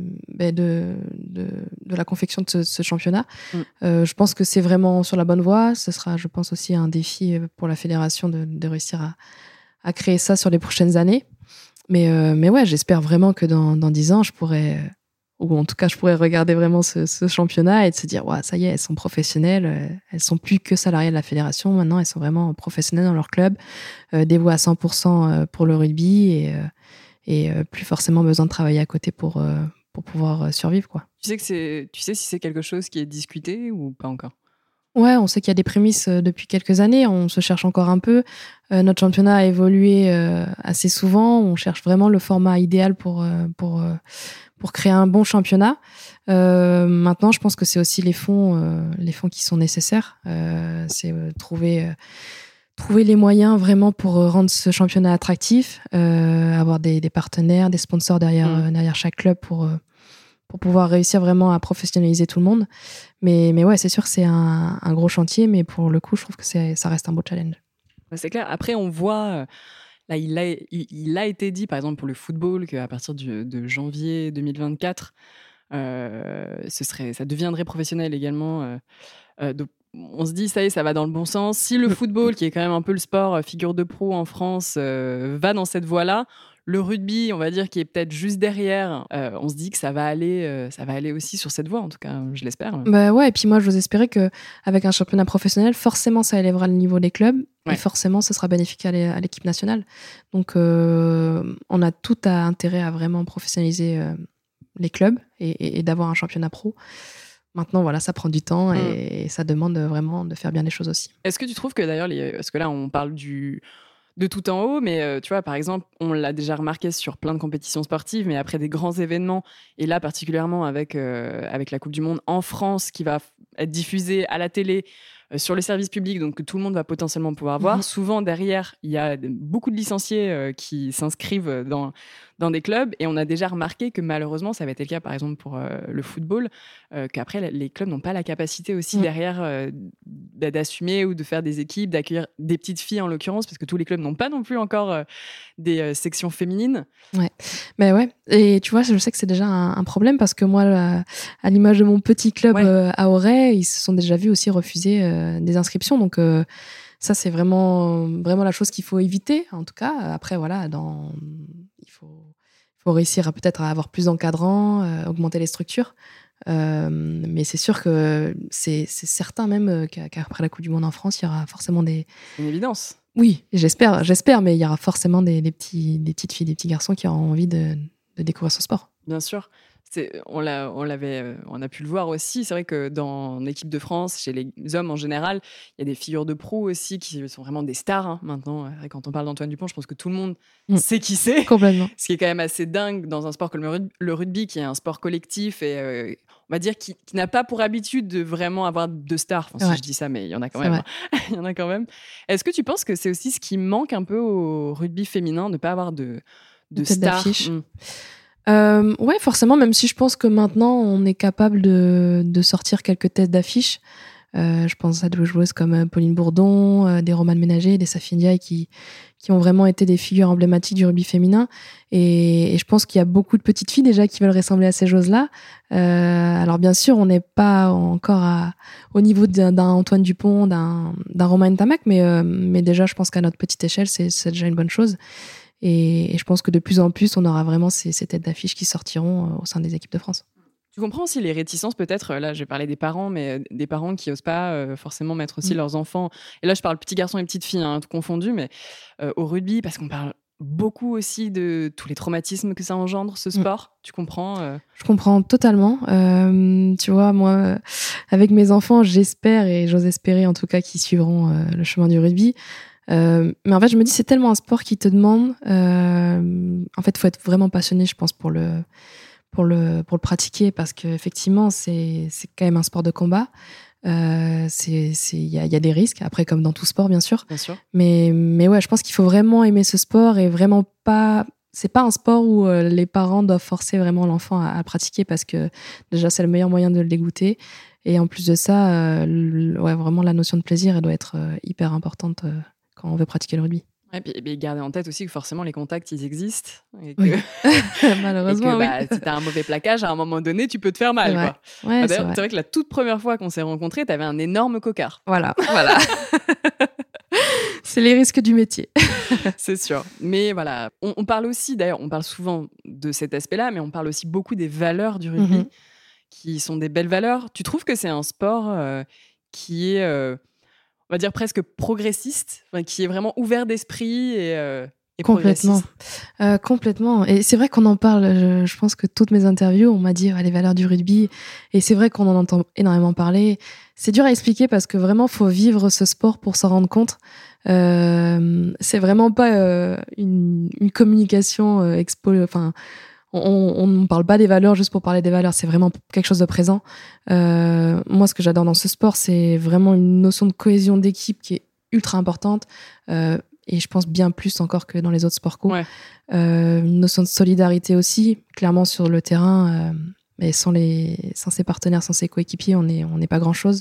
Speaker 2: la confection de ce championnat. Je pense que c'est vraiment sur la bonne voie. Ce sera, je pense, aussi un défi pour la fédération de réussir à créer ça sur les prochaines années. Mais ouais, j'espère vraiment que dans 10 ans, je pourrais regarder vraiment ce championnat et de se dire, ça y est, elles sont professionnelles, elles sont plus que salariées de la fédération. Maintenant, elles sont vraiment professionnelles dans leur club, dévouées à 100% pour le rugby et plus forcément besoin de travailler à côté pour pouvoir survivre, quoi.
Speaker 1: Tu sais si c'est quelque chose qui est discuté ou pas encore ?
Speaker 2: Ouais, on sait qu'il y a des prémices depuis quelques années. On se cherche encore un peu. Notre championnat a évolué assez souvent. On cherche vraiment le format idéal pour créer un bon championnat. Maintenant, je pense que c'est aussi les fonds qui sont nécessaires. C'est trouver les moyens vraiment pour rendre ce championnat attractif, avoir des partenaires, des sponsors derrière chaque club pour pouvoir réussir vraiment à professionnaliser tout le monde. Mais ouais, c'est sûr que c'est un gros chantier, mais pour le coup, je trouve que ça reste un beau challenge.
Speaker 5: C'est clair. Après, on voit, là, il a été dit, par exemple, pour le football, qu'à partir de janvier 2024, ça deviendrait professionnel également. Donc, on se dit, ça y est, ça va dans le bon sens. Si le football, qui est quand même un peu le sport figure de proue en France, va dans cette voie-là, le rugby, on va dire, qui est peut-être juste derrière, on se dit que ça va aller aussi sur cette voie, en tout cas, je l'espère.
Speaker 2: Bah ouais, et puis moi, j'ose espérer qu'avec un championnat professionnel, forcément, ça élèvera le niveau des clubs, et forcément, ce sera bénéfique à l'équipe nationale. Donc, on a tout intérêt à vraiment professionnaliser les clubs et d'avoir un championnat pro. Maintenant, voilà, ça prend du temps et ça demande vraiment de faire bien les choses aussi.
Speaker 5: Est-ce que tu trouves que d'ailleurs, parce que là, on parle de tout en haut, mais tu vois, par exemple, on l'a déjà remarqué sur plein de compétitions sportives, mais après des grands événements, et là particulièrement avec la Coupe du Monde en France, qui va être diffusée à la télé, sur le service public, donc que tout le monde va potentiellement pouvoir voir. Souvent, derrière, il y a beaucoup de licenciés qui s'inscrivent dans des clubs, et on a déjà remarqué que malheureusement, ça avait été le cas par exemple pour le football, qu'après, les clubs n'ont pas la capacité aussi derrière d'assumer ou de faire des équipes, d'accueillir des petites filles en l'occurrence, parce que tous les clubs n'ont pas non plus encore des sections féminines.
Speaker 2: Ouais, mais ouais. Et tu vois, je sais que c'est déjà un problème parce que moi, à l'image de mon petit club à Auray, ils se sont déjà vus aussi refuser des inscriptions. Donc ça, c'est vraiment la chose qu'il faut éviter. En tout cas, après voilà, il faut réussir peut-être à avoir plus d'encadrants, augmenter les structures. Mais c'est sûr que c'est certain même qu'après la Coupe du Monde en France, il y aura forcément des...
Speaker 5: Une évidence.
Speaker 2: Oui, j'espère, mais il y aura forcément des petites filles, des petits garçons qui auront envie de découvrir ce sport.
Speaker 5: Bien sûr. On a pu le voir aussi. C'est vrai que dans l'équipe de France, chez les hommes en général, il y a des figures de proue aussi qui sont vraiment des stars. Maintenant, quand on parle d'Antoine Dupont, je pense que tout le monde sait qui c'est.
Speaker 2: Complètement.
Speaker 5: Ce qui est quand même assez dingue dans un sport comme le rugby, qui est un sport collectif et on va dire qui n'a pas pour habitude de vraiment avoir de stars. Enfin, si je dis ça, mais il y en a quand même. Il y en a quand même. Est-ce que tu penses que c'est aussi ce qui manque un peu au rugby féminin, de ne pas avoir de stars
Speaker 2: d'affiche. Ouais, forcément, même si je pense que maintenant on est capable de sortir quelques têtes d'affiche. Je pense à des joueuses comme Pauline Bourdon, des Romane Ménager, des Safi Ndiaye qui ont vraiment été des figures emblématiques du rugby féminin. Et je pense qu'il y a beaucoup de petites filles déjà qui veulent ressembler à ces joueuses-là. Alors bien sûr, on n'est pas encore au niveau d'un Antoine Dupont, d'un Romain Ntamak, mais déjà je pense qu'à notre petite échelle, c'est déjà une bonne chose. Et je pense que de plus en plus, on aura vraiment ces têtes d'affiche qui sortiront au sein des équipes de France.
Speaker 5: Tu comprends aussi les réticences peut-être, là je vais parler des parents, mais des parents qui n'osent pas forcément mettre aussi leurs enfants, et là je parle petits garçons et petites filles, tout confondu, mais au rugby, parce qu'on parle beaucoup aussi de tous les traumatismes que ça engendre, ce sport. Tu comprends
Speaker 2: Je comprends totalement. Tu vois, moi, avec mes enfants, j'espère, et j'ose espérer en tout cas qu'ils suivront le chemin du rugby. Mais en fait, je me dis, c'est tellement un sport qui te demande. En fait, il faut être vraiment passionné, je pense, pour le pratiquer, parce qu'effectivement, c'est quand même un sport de combat. Il y a des risques, après, comme dans tout sport, bien sûr.
Speaker 5: Bien sûr.
Speaker 2: Mais ouais, je pense qu'il faut vraiment aimer ce sport et vraiment pas. C'est pas un sport où les parents doivent forcer vraiment l'enfant à pratiquer, parce que déjà, c'est le meilleur moyen de le dégoûter. Et en plus de ça, vraiment, la notion de plaisir, elle doit être hyper importante quand on veut pratiquer le rugby.
Speaker 5: Ouais, et garder en tête aussi que forcément les contacts ils existent, et que,
Speaker 2: oui. Malheureusement,
Speaker 5: et que, si t'as un mauvais plaquage, à un moment donné tu peux te faire mal, quoi.
Speaker 2: Ouais,
Speaker 5: d'ailleurs, c'est vrai que la toute première fois qu'on s'est rencontrés, t'avais un énorme cocard.
Speaker 2: Voilà. C'est les risques du métier.
Speaker 5: C'est sûr. Mais voilà, on parle aussi, d'ailleurs, on parle souvent de cet aspect-là, mais on parle aussi beaucoup des valeurs du rugby, qui sont des belles valeurs. Tu trouves que c'est un sport qui est, on va dire, presque progressiste, qui est vraiment ouvert d'esprit et et
Speaker 2: Complètement.
Speaker 5: progressiste.
Speaker 2: Complètement. Et c'est vrai qu'on en parle. Je pense que toutes mes interviews, on m'a dit les valeurs du rugby. Et c'est vrai qu'on en entend énormément parler. C'est dur à expliquer parce que vraiment, faut vivre ce sport pour s'en rendre compte. C'est vraiment pas une communication Enfin, on ne parle pas des valeurs juste pour parler des valeurs. C'est vraiment quelque chose de présent. Moi, ce que j'adore dans ce sport, c'est vraiment une notion de cohésion d'équipe qui est ultra importante. Et je pense bien plus encore que dans les autres sports co.
Speaker 5: Ouais.
Speaker 2: Une notion de solidarité aussi, clairement sur le terrain. Mais sans ses partenaires, sans ses coéquipiers, on n'est pas grand-chose.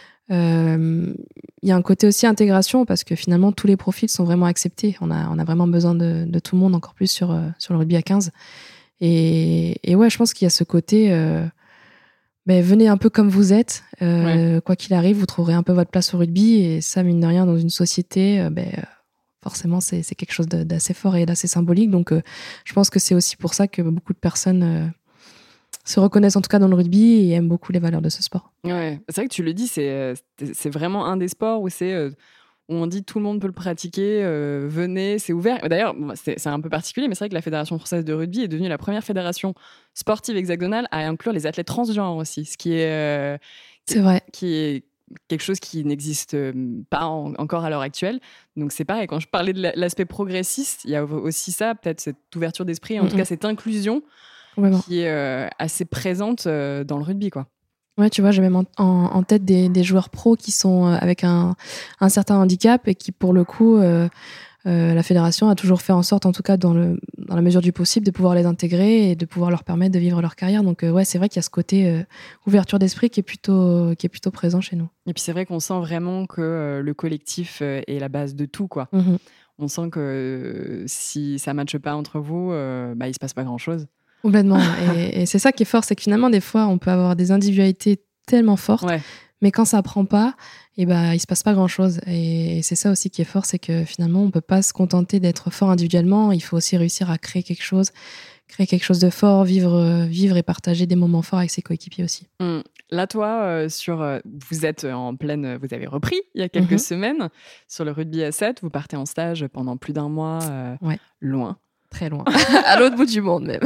Speaker 2: Il y a un côté aussi intégration parce que finalement, tous les profils sont vraiment acceptés. On a vraiment besoin de tout le monde, encore plus sur le rugby à 15. Et ouais, je pense qu'il y a ce côté... venez un peu comme vous êtes. Quoi qu'il arrive, vous trouverez un peu votre place au rugby. Et ça, mine de rien, dans une société... forcément, c'est quelque chose d'assez fort et d'assez symbolique. Donc, je pense que c'est aussi pour ça que beaucoup de personnes se reconnaissent en tout cas dans le rugby et aiment beaucoup les valeurs de ce sport.
Speaker 5: Ouais. C'est vrai que tu le dis, c'est vraiment un des sports où où on dit tout le monde peut le pratiquer, venez, c'est ouvert. D'ailleurs, c'est un peu particulier, mais c'est vrai que la Fédération française de rugby est devenue la première fédération sportive hexagonale à inclure les athlètes transgenres aussi, ce qui est...
Speaker 2: c'est vrai.
Speaker 5: Qui est quelque chose qui n'existe pas encore à l'heure actuelle. Donc c'est pareil, quand je parlais de l'aspect progressiste, il y a aussi ça, peut-être cette ouverture d'esprit, en tout cas cette inclusion qui est assez présente dans le rugby, quoi.
Speaker 2: Ouais, tu vois, j'ai même en tête des joueurs pros qui sont avec un certain handicap et qui, pour le coup, la fédération a toujours fait en sorte, en tout cas dans la mesure du possible, de pouvoir les intégrer et de pouvoir leur permettre de vivre leur carrière. Donc ouais, c'est vrai qu'il y a ce côté ouverture d'esprit qui est plutôt présent chez nous.
Speaker 5: Et puis c'est vrai qu'on sent vraiment que le collectif est la base de tout, quoi. On sent que si ça ne matche pas entre vous, il ne se passe pas grand-chose.
Speaker 2: Complètement. Et c'est ça qui est fort, c'est que finalement, des fois, on peut avoir des individualités tellement fortes, mais quand ça prend pas, il se passe pas grand-chose. Et c'est ça aussi qui est fort, c'est que finalement, on peut pas se contenter d'être fort individuellement. Il faut aussi réussir à créer quelque chose de fort, vivre et partager des moments forts avec ses coéquipiers aussi.
Speaker 5: Là, toi, vous êtes en pleine... Vous avez repris il y a quelques semaines sur le rugby à 7. Vous partez en stage pendant plus d'1 mois, loin.
Speaker 2: Très loin, à l'autre bout du monde même.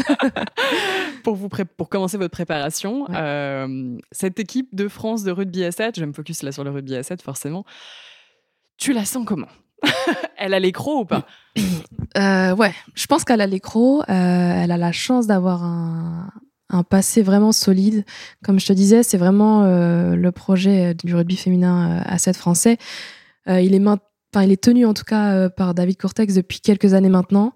Speaker 5: Pour commencer votre préparation, cette équipe de France de rugby à 7, je vais me focus là sur le rugby à 7 forcément, tu la sens comment ? Elle a l'écro ou pas ?
Speaker 2: Ouais, je pense qu'elle a l'écro, elle a la chance d'avoir un passé vraiment solide. Comme je te disais, c'est vraiment le projet du rugby féminin à 7 français. Il est tenu en tout cas par David Courtex depuis quelques années maintenant.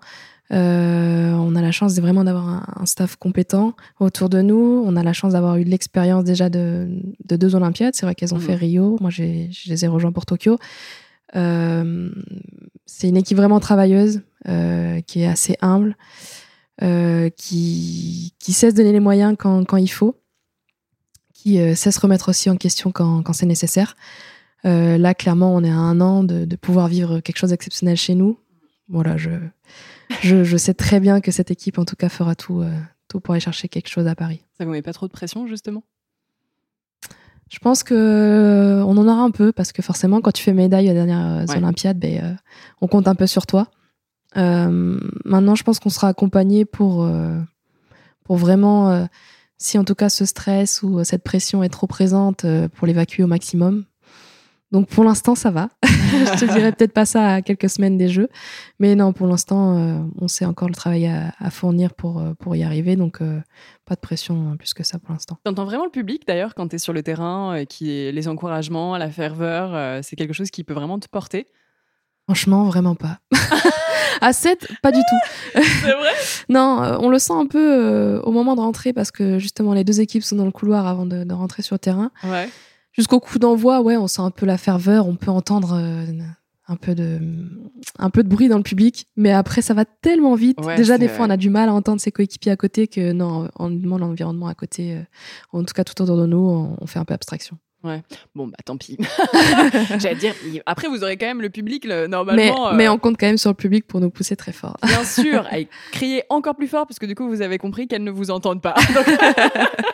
Speaker 2: On a la chance vraiment d'avoir un staff compétent autour de nous. On a la chance d'avoir eu de l'expérience déjà de 2 Olympiades. C'est vrai qu'elles ont fait Rio. Moi, je les ai rejoints pour Tokyo. C'est une équipe vraiment travailleuse, qui est assez humble, qui sait se donner les moyens quand il faut, qui sait se remettre aussi en question quand c'est nécessaire. Là, clairement, on est à 1 an de pouvoir vivre quelque chose d'exceptionnel chez nous. Voilà, je sais très bien que cette équipe, en tout cas, fera tout pour aller chercher quelque chose à Paris.
Speaker 5: Ça vous met pas trop de pression, justement ?
Speaker 2: Je pense que on en aura un peu, parce que forcément, quand tu fais médaille aux dernières Olympiades, on compte un peu sur toi. Maintenant, je pense qu'on sera accompagné pour vraiment, si en tout cas ce stress ou cette pression est trop présente, pour l'évacuer au maximum. Donc pour l'instant, ça va. Je te dirais peut-être pas ça à quelques semaines des Jeux. Mais non, pour l'instant, on sait encore le travail à fournir pour y arriver. Donc pas de pression plus que ça pour l'instant.
Speaker 5: T'entends vraiment le public d'ailleurs quand t'es sur le terrain, les encouragements, la ferveur, c'est quelque chose qui peut vraiment te porter ?
Speaker 2: Franchement, vraiment pas. À 7, pas du tout.
Speaker 5: C'est vrai ?
Speaker 2: Non, on le sent un peu au moment de rentrer parce que justement les 2 équipes sont dans le couloir avant de rentrer sur le terrain.
Speaker 5: Ouais.
Speaker 2: Jusqu'au coup d'envoi, on sent un peu la ferveur, on peut entendre un peu de bruit dans le public, mais après ça va tellement vite. Déjà des fois on a du mal à entendre ses coéquipiers à côté que non, honnêtement l'environnement à côté, en tout cas tout autour de nous, on fait un peu abstraction.
Speaker 5: Ouais. Bon, tant pis. J'allais dire, après vous aurez quand même le public normalement.
Speaker 2: Mais on compte quand même sur le public pour nous pousser très fort.
Speaker 5: Bien sûr, crier encore plus fort parce que du coup vous avez compris qu'elles ne vous entendent pas.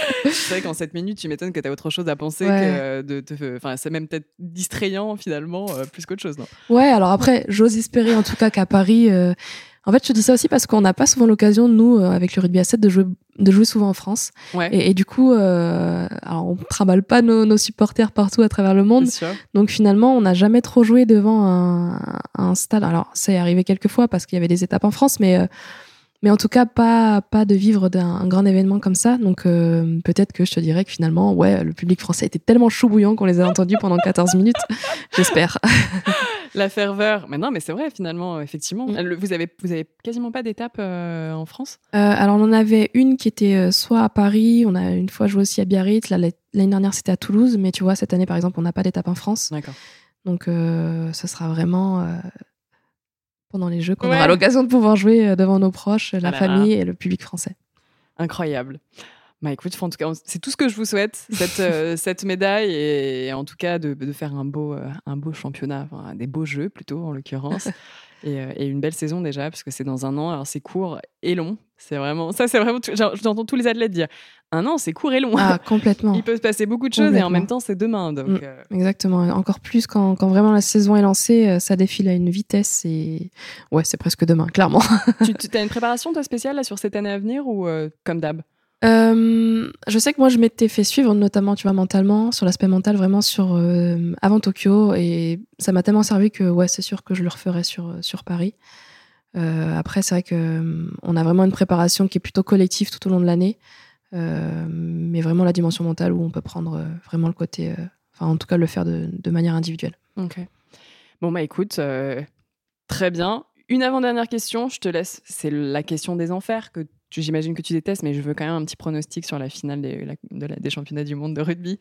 Speaker 5: C'est vrai qu'en 7 minutes, tu m'étonnes que tu as autre chose à penser
Speaker 2: Ouais.
Speaker 5: Enfin, c'est même peut-être distrayant finalement, plus qu'autre chose, non?
Speaker 2: Ouais, alors après, j'ose espérer en tout cas qu'à Paris. En fait, je te dis ça aussi parce qu'on n'a pas souvent l'occasion, nous, avec le rugby à 7, de jouer souvent en France.
Speaker 5: Ouais,
Speaker 2: Et du coup, alors on trimballe pas nos supporters partout à travers le monde.
Speaker 5: c'est sûr.
Speaker 2: Donc finalement, on n'a jamais trop joué devant un stade. Alors, ça est arrivé quelques fois parce qu'il y avait des étapes en France, mais en tout cas, pas de vivre d'un grand événement comme ça. Donc peut-être que je te dirais que finalement, ouais, le public français était tellement chou bouillant qu'on les a entendus pendant 14 minutes. J'espère.
Speaker 5: La ferveur. Mais non, mais c'est vrai finalement, effectivement.
Speaker 2: Mm.
Speaker 5: Vous avez quasiment pas d'étape en France?
Speaker 2: Alors, on en avait une qui était soit à Paris, on a une fois joué aussi à Biarritz. L'année dernière, c'était à Toulouse. Mais tu vois, cette année, par exemple, on n'a pas d'étape en France.
Speaker 5: D'accord.
Speaker 2: Donc, ce sera vraiment pendant les Jeux qu'on
Speaker 5: Ouais.
Speaker 2: aura l'occasion de pouvoir jouer devant nos proches, la
Speaker 5: là
Speaker 2: famille et le public français.
Speaker 5: Incroyable. Bah écoute, en tout cas, c'est tout ce que je vous souhaite, cette médaille, et en tout cas de faire un beau championnat, enfin, des beaux Jeux plutôt en l'occurrence, et une belle saison déjà, parce que c'est dans un an. Alors c'est court et long. C'est vraiment genre, j'entends tous les athlètes dire un an, c'est court et long.
Speaker 2: Ah, complètement.
Speaker 5: Il peut se passer beaucoup de choses et en même temps c'est demain. Donc
Speaker 2: Exactement. Encore plus quand vraiment la saison est lancée, ça défile à une vitesse et ouais, c'est presque demain, clairement.
Speaker 5: tu as une préparation toi spéciale là, sur cette année à venir ou comme d'hab?
Speaker 2: Je sais que moi je m'étais fait suivre notamment, tu vois, mentalement, sur l'aspect mental, vraiment avant Tokyo, et ça m'a tellement servi que ouais, c'est sûr que je le referai sur Paris. Après, c'est vrai que on a vraiment une préparation qui est plutôt collective tout au long de l'année, mais vraiment la dimension mentale où on peut prendre vraiment le côté, en tout cas le faire de manière individuelle.
Speaker 5: Ok. Bon bah écoute, très bien. Une avant-dernière question, je te laisse. C'est la question des enfers que j'imagine que tu détestes, mais je veux quand même un petit pronostic sur la finale des championnats du monde de rugby.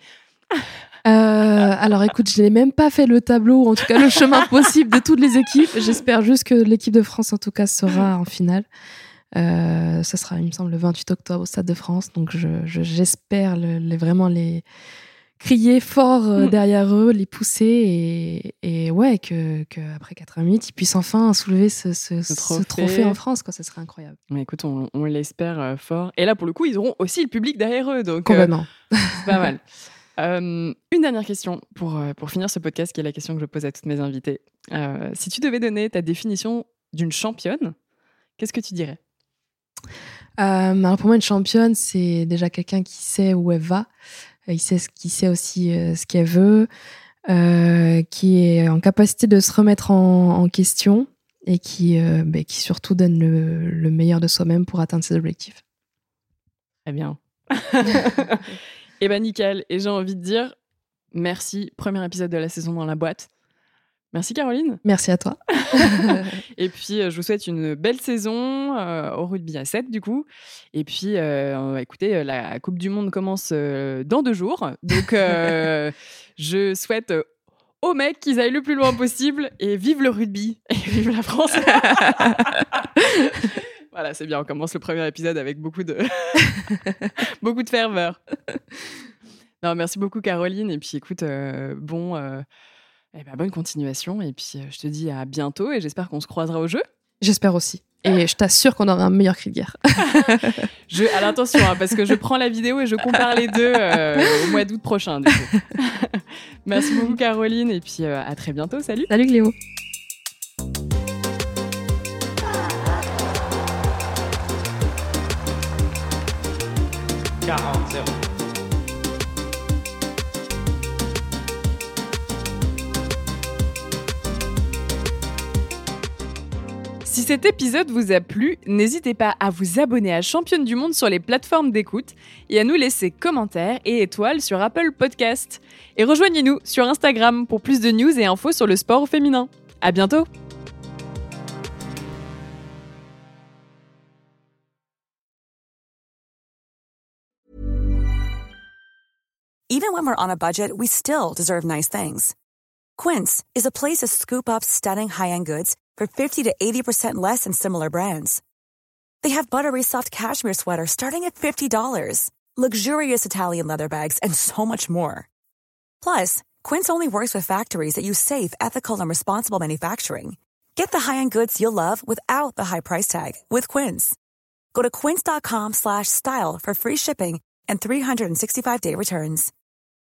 Speaker 2: Alors écoute, je n'ai même pas fait le tableau, ou en tout cas le chemin possible de toutes les équipes. J'espère juste que l'équipe de France, en tout cas, sera en finale. Ça sera, il me semble, le 28 octobre au Stade de France. Donc j'espère vraiment les crier fort derrière eux, les pousser, et ouais, que après 80 minutes, ils puissent enfin soulever ce trophée en France, quoi. Ça serait incroyable.
Speaker 5: Mais écoute, on l'espère fort. Et là, pour le coup, ils auront aussi le public derrière eux. Donc,
Speaker 2: Complètement.
Speaker 5: c'est pas mal. Une dernière question pour finir ce podcast, qui est la question que je pose à toutes mes invités. Si tu devais donner ta définition d'une championne, qu'est-ce que tu dirais?
Speaker 2: Alors pour moi, une championne, c'est déjà quelqu'un qui sait où elle va, qui sait aussi ce qu'elle veut, qui est en capacité de se remettre en question, et qui surtout donne le meilleur de soi-même pour atteindre ses objectifs.
Speaker 5: Très bien. Eh ben nickel. Et j'ai envie de dire merci. Premier épisode de la saison dans la boîte. Merci Caroline.
Speaker 2: Merci à toi.
Speaker 5: Et puis je vous souhaite une belle saison au rugby à 7 du coup. Et puis écoutez, la Coupe du Monde commence dans 2 jours. Donc je souhaite aux mecs qu'ils aillent le plus loin possible, et vive le rugby et vive la France. Voilà, c'est bien, on commence le premier épisode avec beaucoup de ferveur. Non, merci beaucoup Caroline, et puis écoute, bonne continuation, et puis je te dis à bientôt, et j'espère qu'on se croisera au jeu.
Speaker 2: J'espère aussi. Et je t'assure qu'on aura un meilleur cri de guerre.
Speaker 5: Alors attention, parce que je prends la vidéo et je compare les deux au mois d'août prochain. Du coup. Merci beaucoup Caroline, et puis à très bientôt, salut.
Speaker 2: Salut Cléo.
Speaker 5: Si cet épisode vous a plu, n'hésitez pas à vous abonner à Championne du Monde sur les plateformes d'écoute, et à nous laisser commentaires et étoiles sur Apple Podcast. Et rejoignez-nous sur Instagram pour plus de news et infos sur le sport féminin. À bientôt.
Speaker 6: Even when we're on a budget, we still deserve nice things. Quince is a place to scoop up stunning high-end goods for 50 to 80% less than similar brands. They have buttery soft cashmere sweaters starting at $50, luxurious Italian leather bags, and so much more. Plus, Quince only works with factories that use safe, ethical, and responsible manufacturing. Get the high-end goods you'll love without the high price tag with Quince. Go to quince.com/style for free shipping and 365-day returns.